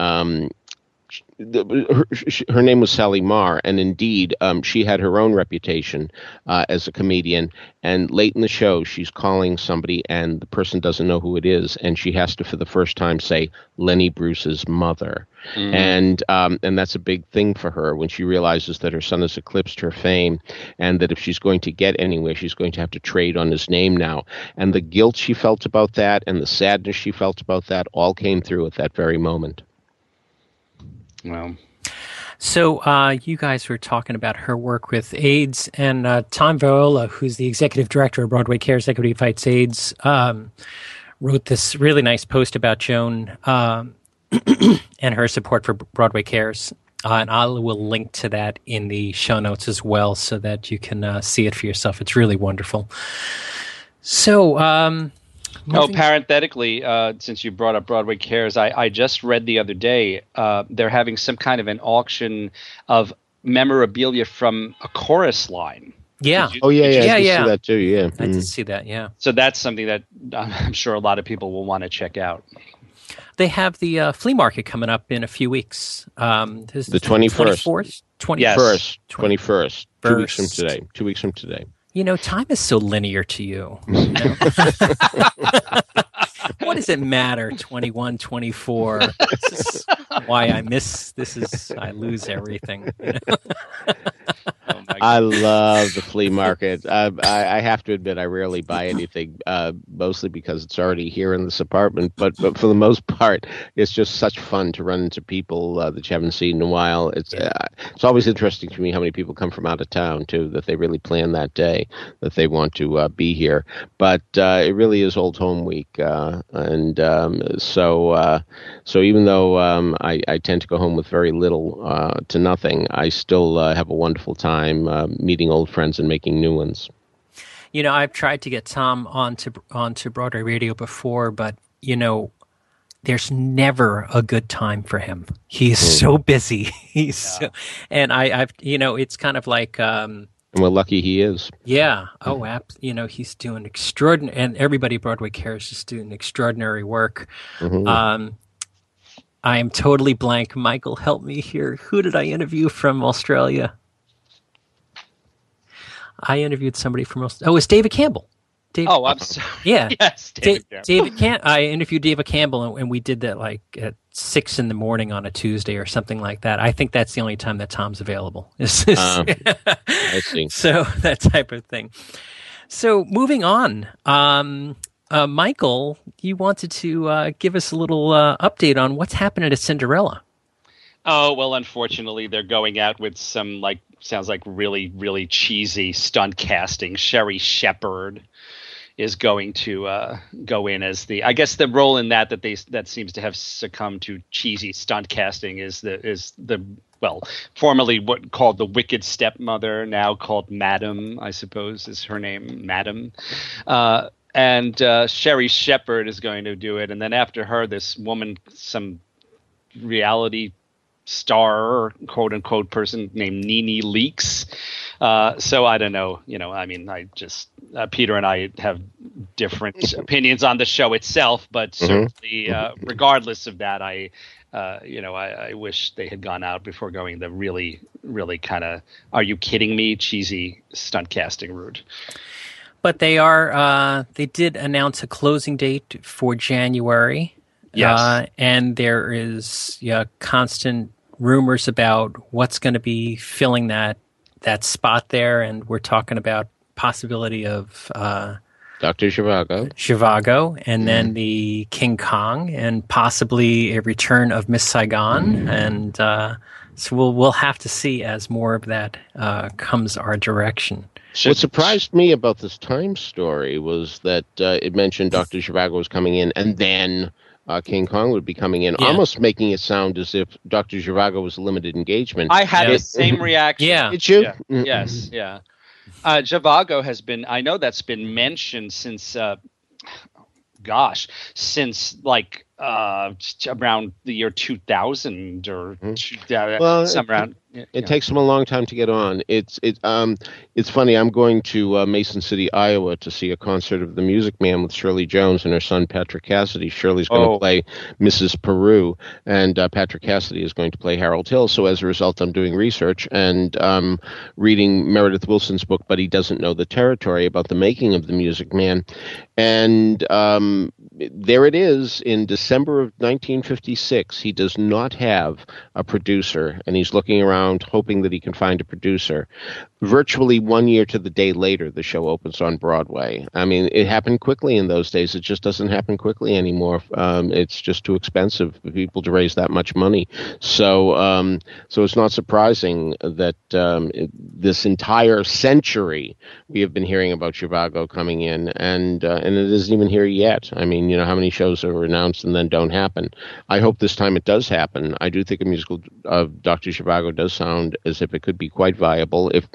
her name was Sally Marr, and indeed, she had her own reputation as a comedian. And late in the show, she's calling somebody, and the person doesn't know who it is, and she has to, for the first time, say Lenny Bruce's mother. And that's a big thing for her when she realizes that her son has eclipsed her fame, and that if she's going to get anywhere, she's going to have to trade on his name now. And the guilt she felt about that, and the sadness she felt about that, all came through at that very moment. Well, so you guys were talking about her work with AIDS, and Tom Viola, who's the executive director of Broadway Cares Equity Fights AIDS, wrote this really nice post about Joan and her support for Broadway Cares. And I will link to that in the show notes as well, so that you can see it for yourself. It's really wonderful. So, parenthetically, since you brought up Broadway Cares, I just read the other day they're having some kind of an auction of memorabilia from a chorus line. Yeah. I did see that too. Yeah, I did see that. Yeah. So that's something that I'm sure a lot of people will want to check out. They have the flea market coming up in a few weeks. The 21st. 21st. 21st. 2 weeks from today. 2 weeks from today. You know, time is so linear to you. What does it matter? 21, 24. This is why I lose everything. Oh my God. I love the flea market. I have to admit, I rarely buy anything, mostly because it's already here in this apartment. But for the most part, it's just such fun to run into people that you haven't seen in a while. It's always interesting to me how many people come from out of town too, that they really plan that day, that they want to be here. But it really is Old Home Week, so even though I tend to go home with very little to nothing, I still have a wonderful time meeting old friends and making new ones. You know, I've tried to get Tom onto Broadway Radio before, but you know, there's never a good time for him. He's so busy. And I've it's kind of like. And we're lucky he is. Yeah. Oh, he's doing extraordinary, and everybody at Broadway Cares is doing extraordinary work. Mm-hmm. I am totally blank. Michael, help me here. Who did I interview from Australia? I interviewed somebody from Australia. Oh, it's David Campbell. I'm sorry. Yeah. Yes, David Campbell. I interviewed David Campbell, and we did that like at 6 a.m. on a Tuesday or something like that. I think that's the only time that Tom's available. I see. So that type of thing. So moving on, Michael, you wanted to give us a little update on what's happening at Cinderella. Oh, well, unfortunately, they're going out with some, sounds like really, really cheesy stunt casting. Sherry Shepherd is going to go in as I guess the role in that seems to have succumbed to cheesy stunt casting is the formerly called the Wicked Stepmother, now called Madam, I suppose is her name, Madam. And Sherry Shepherd is going to do it. And then after her, this woman, some reality star, quote unquote, person named Nene Leakes. So I don't know. I just Peter and I have different opinions on the show itself, but certainly, regardless of that, I wish they had gone out before going the really, really kind of "are you kidding me?" cheesy stunt casting route. But they did announce a closing date for January. Yes. And there is constant rumors about what's going to be filling that spot there. And we're talking about possibility of Dr. Zhivago, and then the King Kong, and possibly a return of Miss Saigon. And so we'll have to see as more of that comes our direction. What surprised me about this Time story was that it mentioned Dr. Zhivago was coming in, and then King Kong would be coming in, almost making it sound as if Dr. Zhivago was a limited engagement. I had the same reaction. Yeah. Did you? Yeah. Yes, yeah. Zhivago has been, I know that's been mentioned since gosh, since like around the year 2000 or some around. It takes them a long time to get on. It's funny. I'm going to Mason City, Iowa, to see a concert of the Music Man with Shirley Jones and her son Patrick Cassidy. Shirley's going to play Mrs. Peru, and Patrick Cassidy is going to play Harold Hill. So as a result, I'm doing research and reading Meredith Willson's book, But He Doesn't Know the Territory, about the making of the Music Man. And there it is in December of 1956. He does not have a producer, and he's looking around hoping that he can find a producer. Virtually 1 year to the day later, the show opens on Broadway. I mean, it happened quickly in those days. It just doesn't happen quickly anymore. It's just too expensive for people to raise that much money. So it's not surprising that this entire century we have been hearing about Zhivago coming in, and it isn't even here yet. I mean, how many shows are announced and then don't happen? I hope this time it does happen. I do think a musical of Dr. Zhivago does sound as if it could be quite viable. If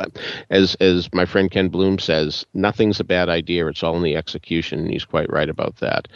as my friend Ken Bloom says, nothing's a bad idea. It's all in the execution, and he's quite right about that.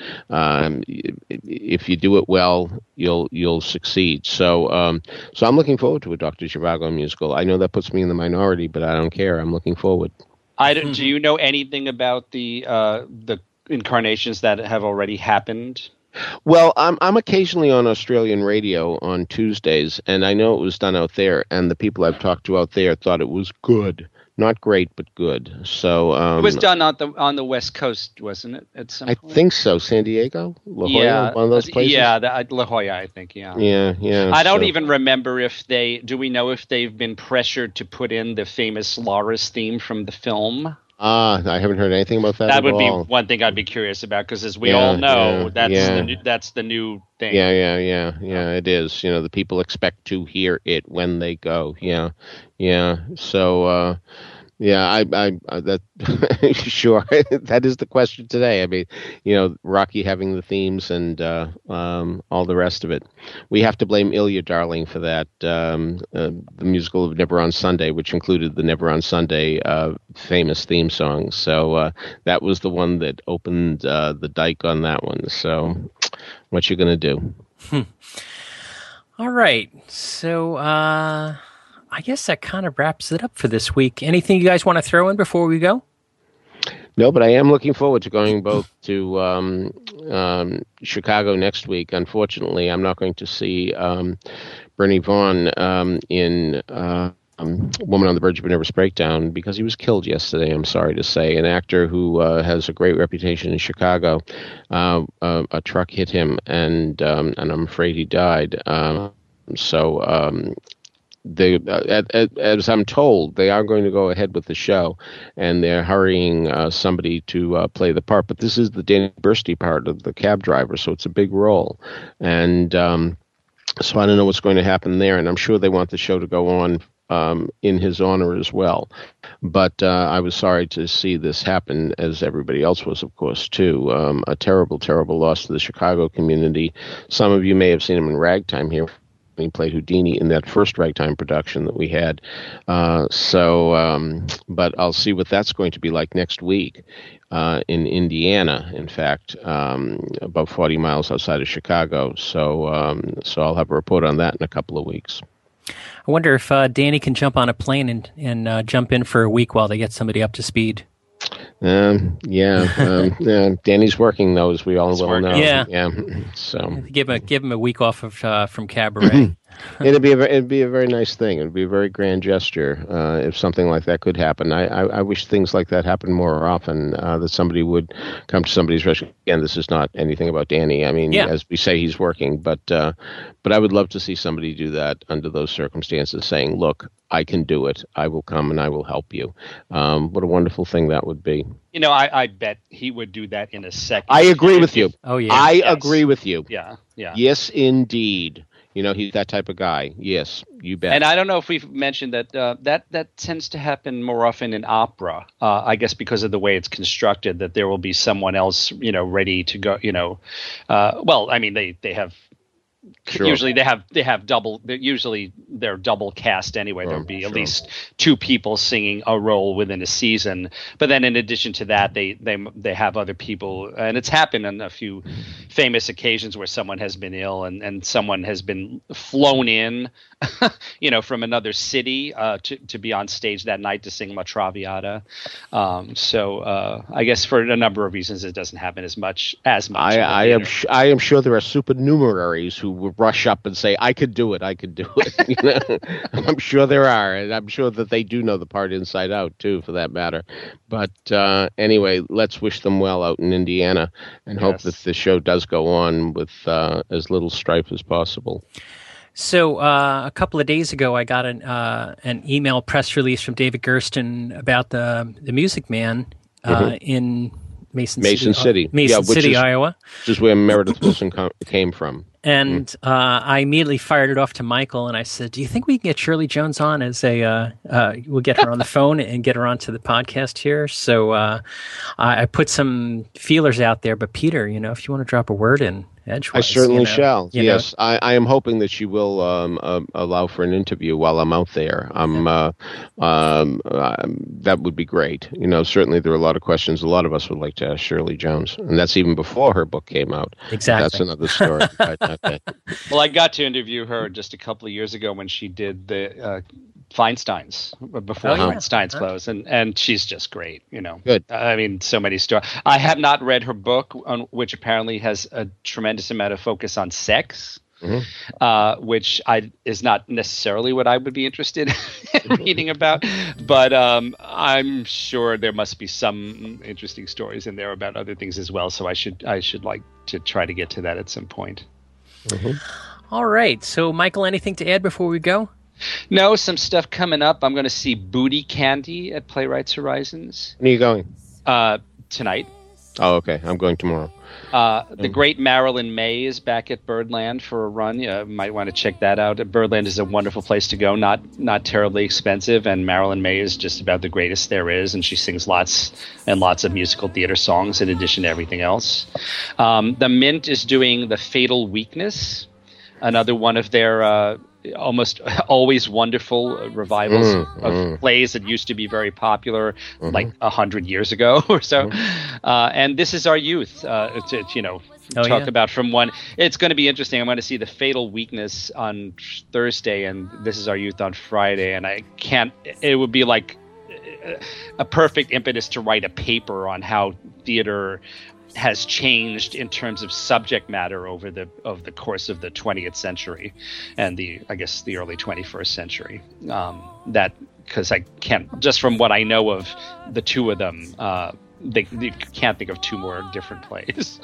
If you do it well, you'll succeed. So I'm looking forward to a Dr. Zhivago musical. I know that puts me in the minority, but I don't care. I'm looking forward. Do you know anything about the incarnations that have already happened? Well, I'm occasionally on Australian radio on Tuesdays, and I know it was done out there, and the people I've talked to out there thought it was good. Not great, but good. So it was done on the West Coast, wasn't it? At some point? I think so. San Diego, La Jolla, one of those places. Yeah, La Jolla, I think. Yeah. Yeah. I don't even remember if do we know if they've been pressured to put in the famous Loris theme from the film? I haven't heard anything about that. That would be one thing I'd be curious about, because as we all know, that's the new thing. Yeah. It is. The people expect to hear it when they go. Yeah. So. I that sure that is the question today. I mean, Rocky having the themes and all the rest of it. We have to blame Ilya Darling for that. The musical of Never on Sunday, which included the Never on Sunday famous theme song. So that was the one that opened the dike on that one. So what you gonna do? All right. So. I guess that kind of wraps it up for this week. Anything you guys want to throw in before we go? No, but I am looking forward to going both to Chicago next week. Unfortunately, I'm not going to see Bernie Vaughan in Woman on the Verge of a Nervous Breakdown because he was killed yesterday, I'm sorry to say. An actor who has a great reputation in Chicago. A truck hit him, and I'm afraid he died. As I'm told, they are going to go ahead with the show, and they're hurrying somebody to play the part. But this is the Danny Bursty part of the cab driver, so it's a big role. And so I don't know what's going to happen there, and I'm sure they want the show to go on in his honor as well. But I was sorry to see this happen, as everybody else was, of course, too. A terrible, terrible loss to the Chicago community. Some of you may have seen him in Ragtime here. He played Houdini in that first Ragtime production that we had. But I'll see what that's going to be like next week in Indiana, in fact, about 40 miles outside of Chicago. So I'll have a report on that in a couple of weeks. I wonder if Danny can jump on a plane and jump in for a week while they get somebody up to speed. Danny's working, though, as we all well know. Yeah. So give him a week off from Cabaret. It'd be a very nice thing. It'd be a very grand gesture if something like that could happen. I wish things like that happened more often. That somebody would come to somebody's rescue. Again, this is not anything about Danny. I mean, as we say, he's working, but I would love to see somebody do that under those circumstances, saying, "Look, I can do it. I will come and I will help you." What a wonderful thing that would be. I bet he would do that in a second. I agree with you. Oh, yeah. I agree with you. Yeah. Yes, indeed. He's that type of guy. Yes, you bet. And I don't know if we've mentioned that that tends to happen more often in opera. I guess because of the way it's constructed, that there will be someone else, ready to go. Well, I mean, they have Sure. Usually they have double. They're double cast anyway. There'll be at least 2 people singing a role within a season. But then in addition to that, they have other people, and it's happened on a few famous occasions where someone has been ill and someone has been flown in, from another city to be on stage that night to sing La Traviata. So I guess for a number of reasons it doesn't happen as much. I am sure there are supernumeraries who will rush up and say, I could do it. I'm sure there are, and I'm sure that they do know the part inside out too, for that matter. But anyway, let's wish them well out in Indiana and hope that the show does go on with as little strife as possible. So a couple of days ago, I got an email press release from David Gersten about the Music Man in Mason City, Iowa. Which is where Meredith Wilson came from. And I immediately fired it off to Michael, and I said, do you think we can get Shirley Jones on as we'll get her on the phone and get her onto the podcast here? So I put some feelers out there, but Peter, if you want to drop a word in edgewise. I certainly shall. Yes, I am hoping that she will allow for an interview while I'm out there. That would be great. Certainly there are a lot of questions a lot of us would like to ask Shirley Jones, and that's even before her book came out. Exactly. That's another story. Okay. Well, I got to interview her just a couple of years ago when she did the Feinstein's before Feinstein's closed, and she's just great. Good. I mean, so many stories. I have not read her book, which apparently has a tremendous amount of focus on sex. Which is not necessarily what I would be interested in reading about, but I'm sure there must be some interesting stories in there about other things as well. So I should like to try to get to that at some point. All right. So, Michael, anything to add before we go? No, some stuff coming up. I'm going to see Booty Candy at Playwrights Horizons. When are you going? Tonight. Oh, okay. I'm going tomorrow. The great Marilyn May is back at Birdland for a run. You might want to check that out. Birdland is a wonderful place to go, not terribly expensive, and Marilyn May is just about the greatest there is, and she sings lots and lots of musical theater songs in addition to everything else. The Mint is doing The Fatal Weakness, another one of their almost always wonderful revivals of plays that used to be very popular like 100 years ago or so. And This Is Our Youth, talk about from one. It's going to be interesting. I'm going to see The Fatal Weakness on Thursday and This Is Our Youth on Friday. And it would be like a perfect impetus to write a paper on how theater has changed in terms of subject matter over the course of the 20th century and the early 21st century. Because I can't, just from what I know of the two of them, they can't think of two more different plays.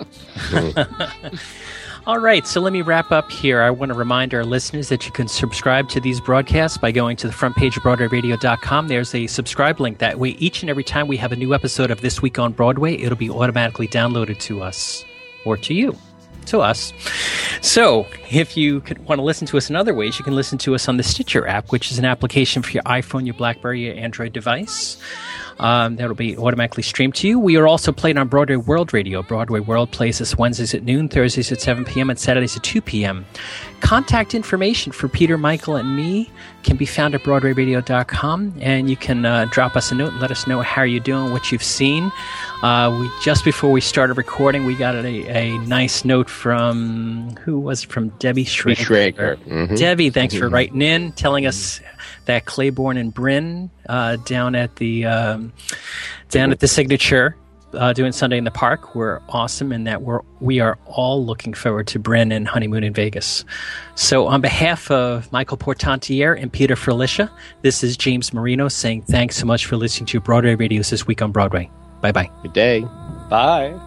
All right, so let me wrap up here. I want to remind our listeners that you can subscribe to these broadcasts by going to the front page of BroadwayRadio.com. There's a subscribe link. That way, each and every time we have a new episode of This Week on Broadway, it'll be automatically downloaded to us, or to you, to us. So, if you want to listen to us in other ways, you can listen to us on the Stitcher app, which is an application for your iPhone, your BlackBerry, your Android device. That'll be automatically streamed to you. We are also played on Broadway World Radio. Broadway World plays us Wednesdays at noon, Thursdays at 7 p.m., and Saturdays at 2 p.m. Contact information for Peter, Michael, and me can be found at BroadwayRadio.com, and you can drop us a note and let us know how you're doing, what you've seen. Just before we started recording, we got a nice note from, who was it? From Debbie Schrager. Debbie, thanks for writing in, telling us that Claiborne and Bryn down at the Signature doing Sunday in the Park were awesome, and that we are all looking forward to Bryn and Honeymoon in Vegas. So on behalf of Michael Portantiere and Peter Felicia, this is James Marino saying thanks so much for listening to Broadway Radio's This Week on Broadway. Bye-bye. Good day. Bye.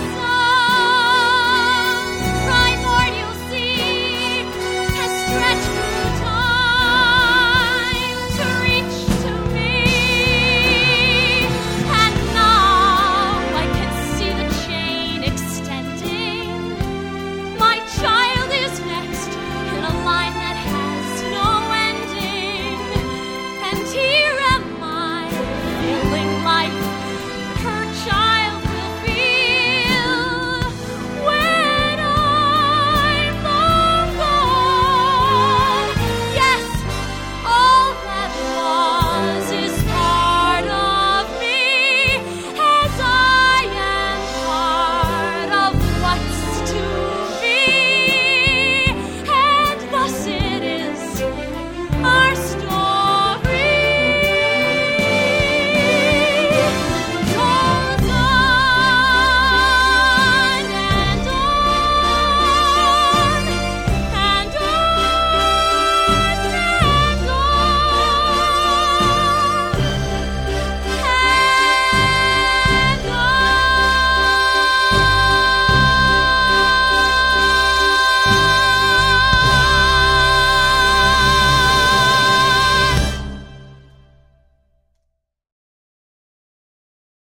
Stretch here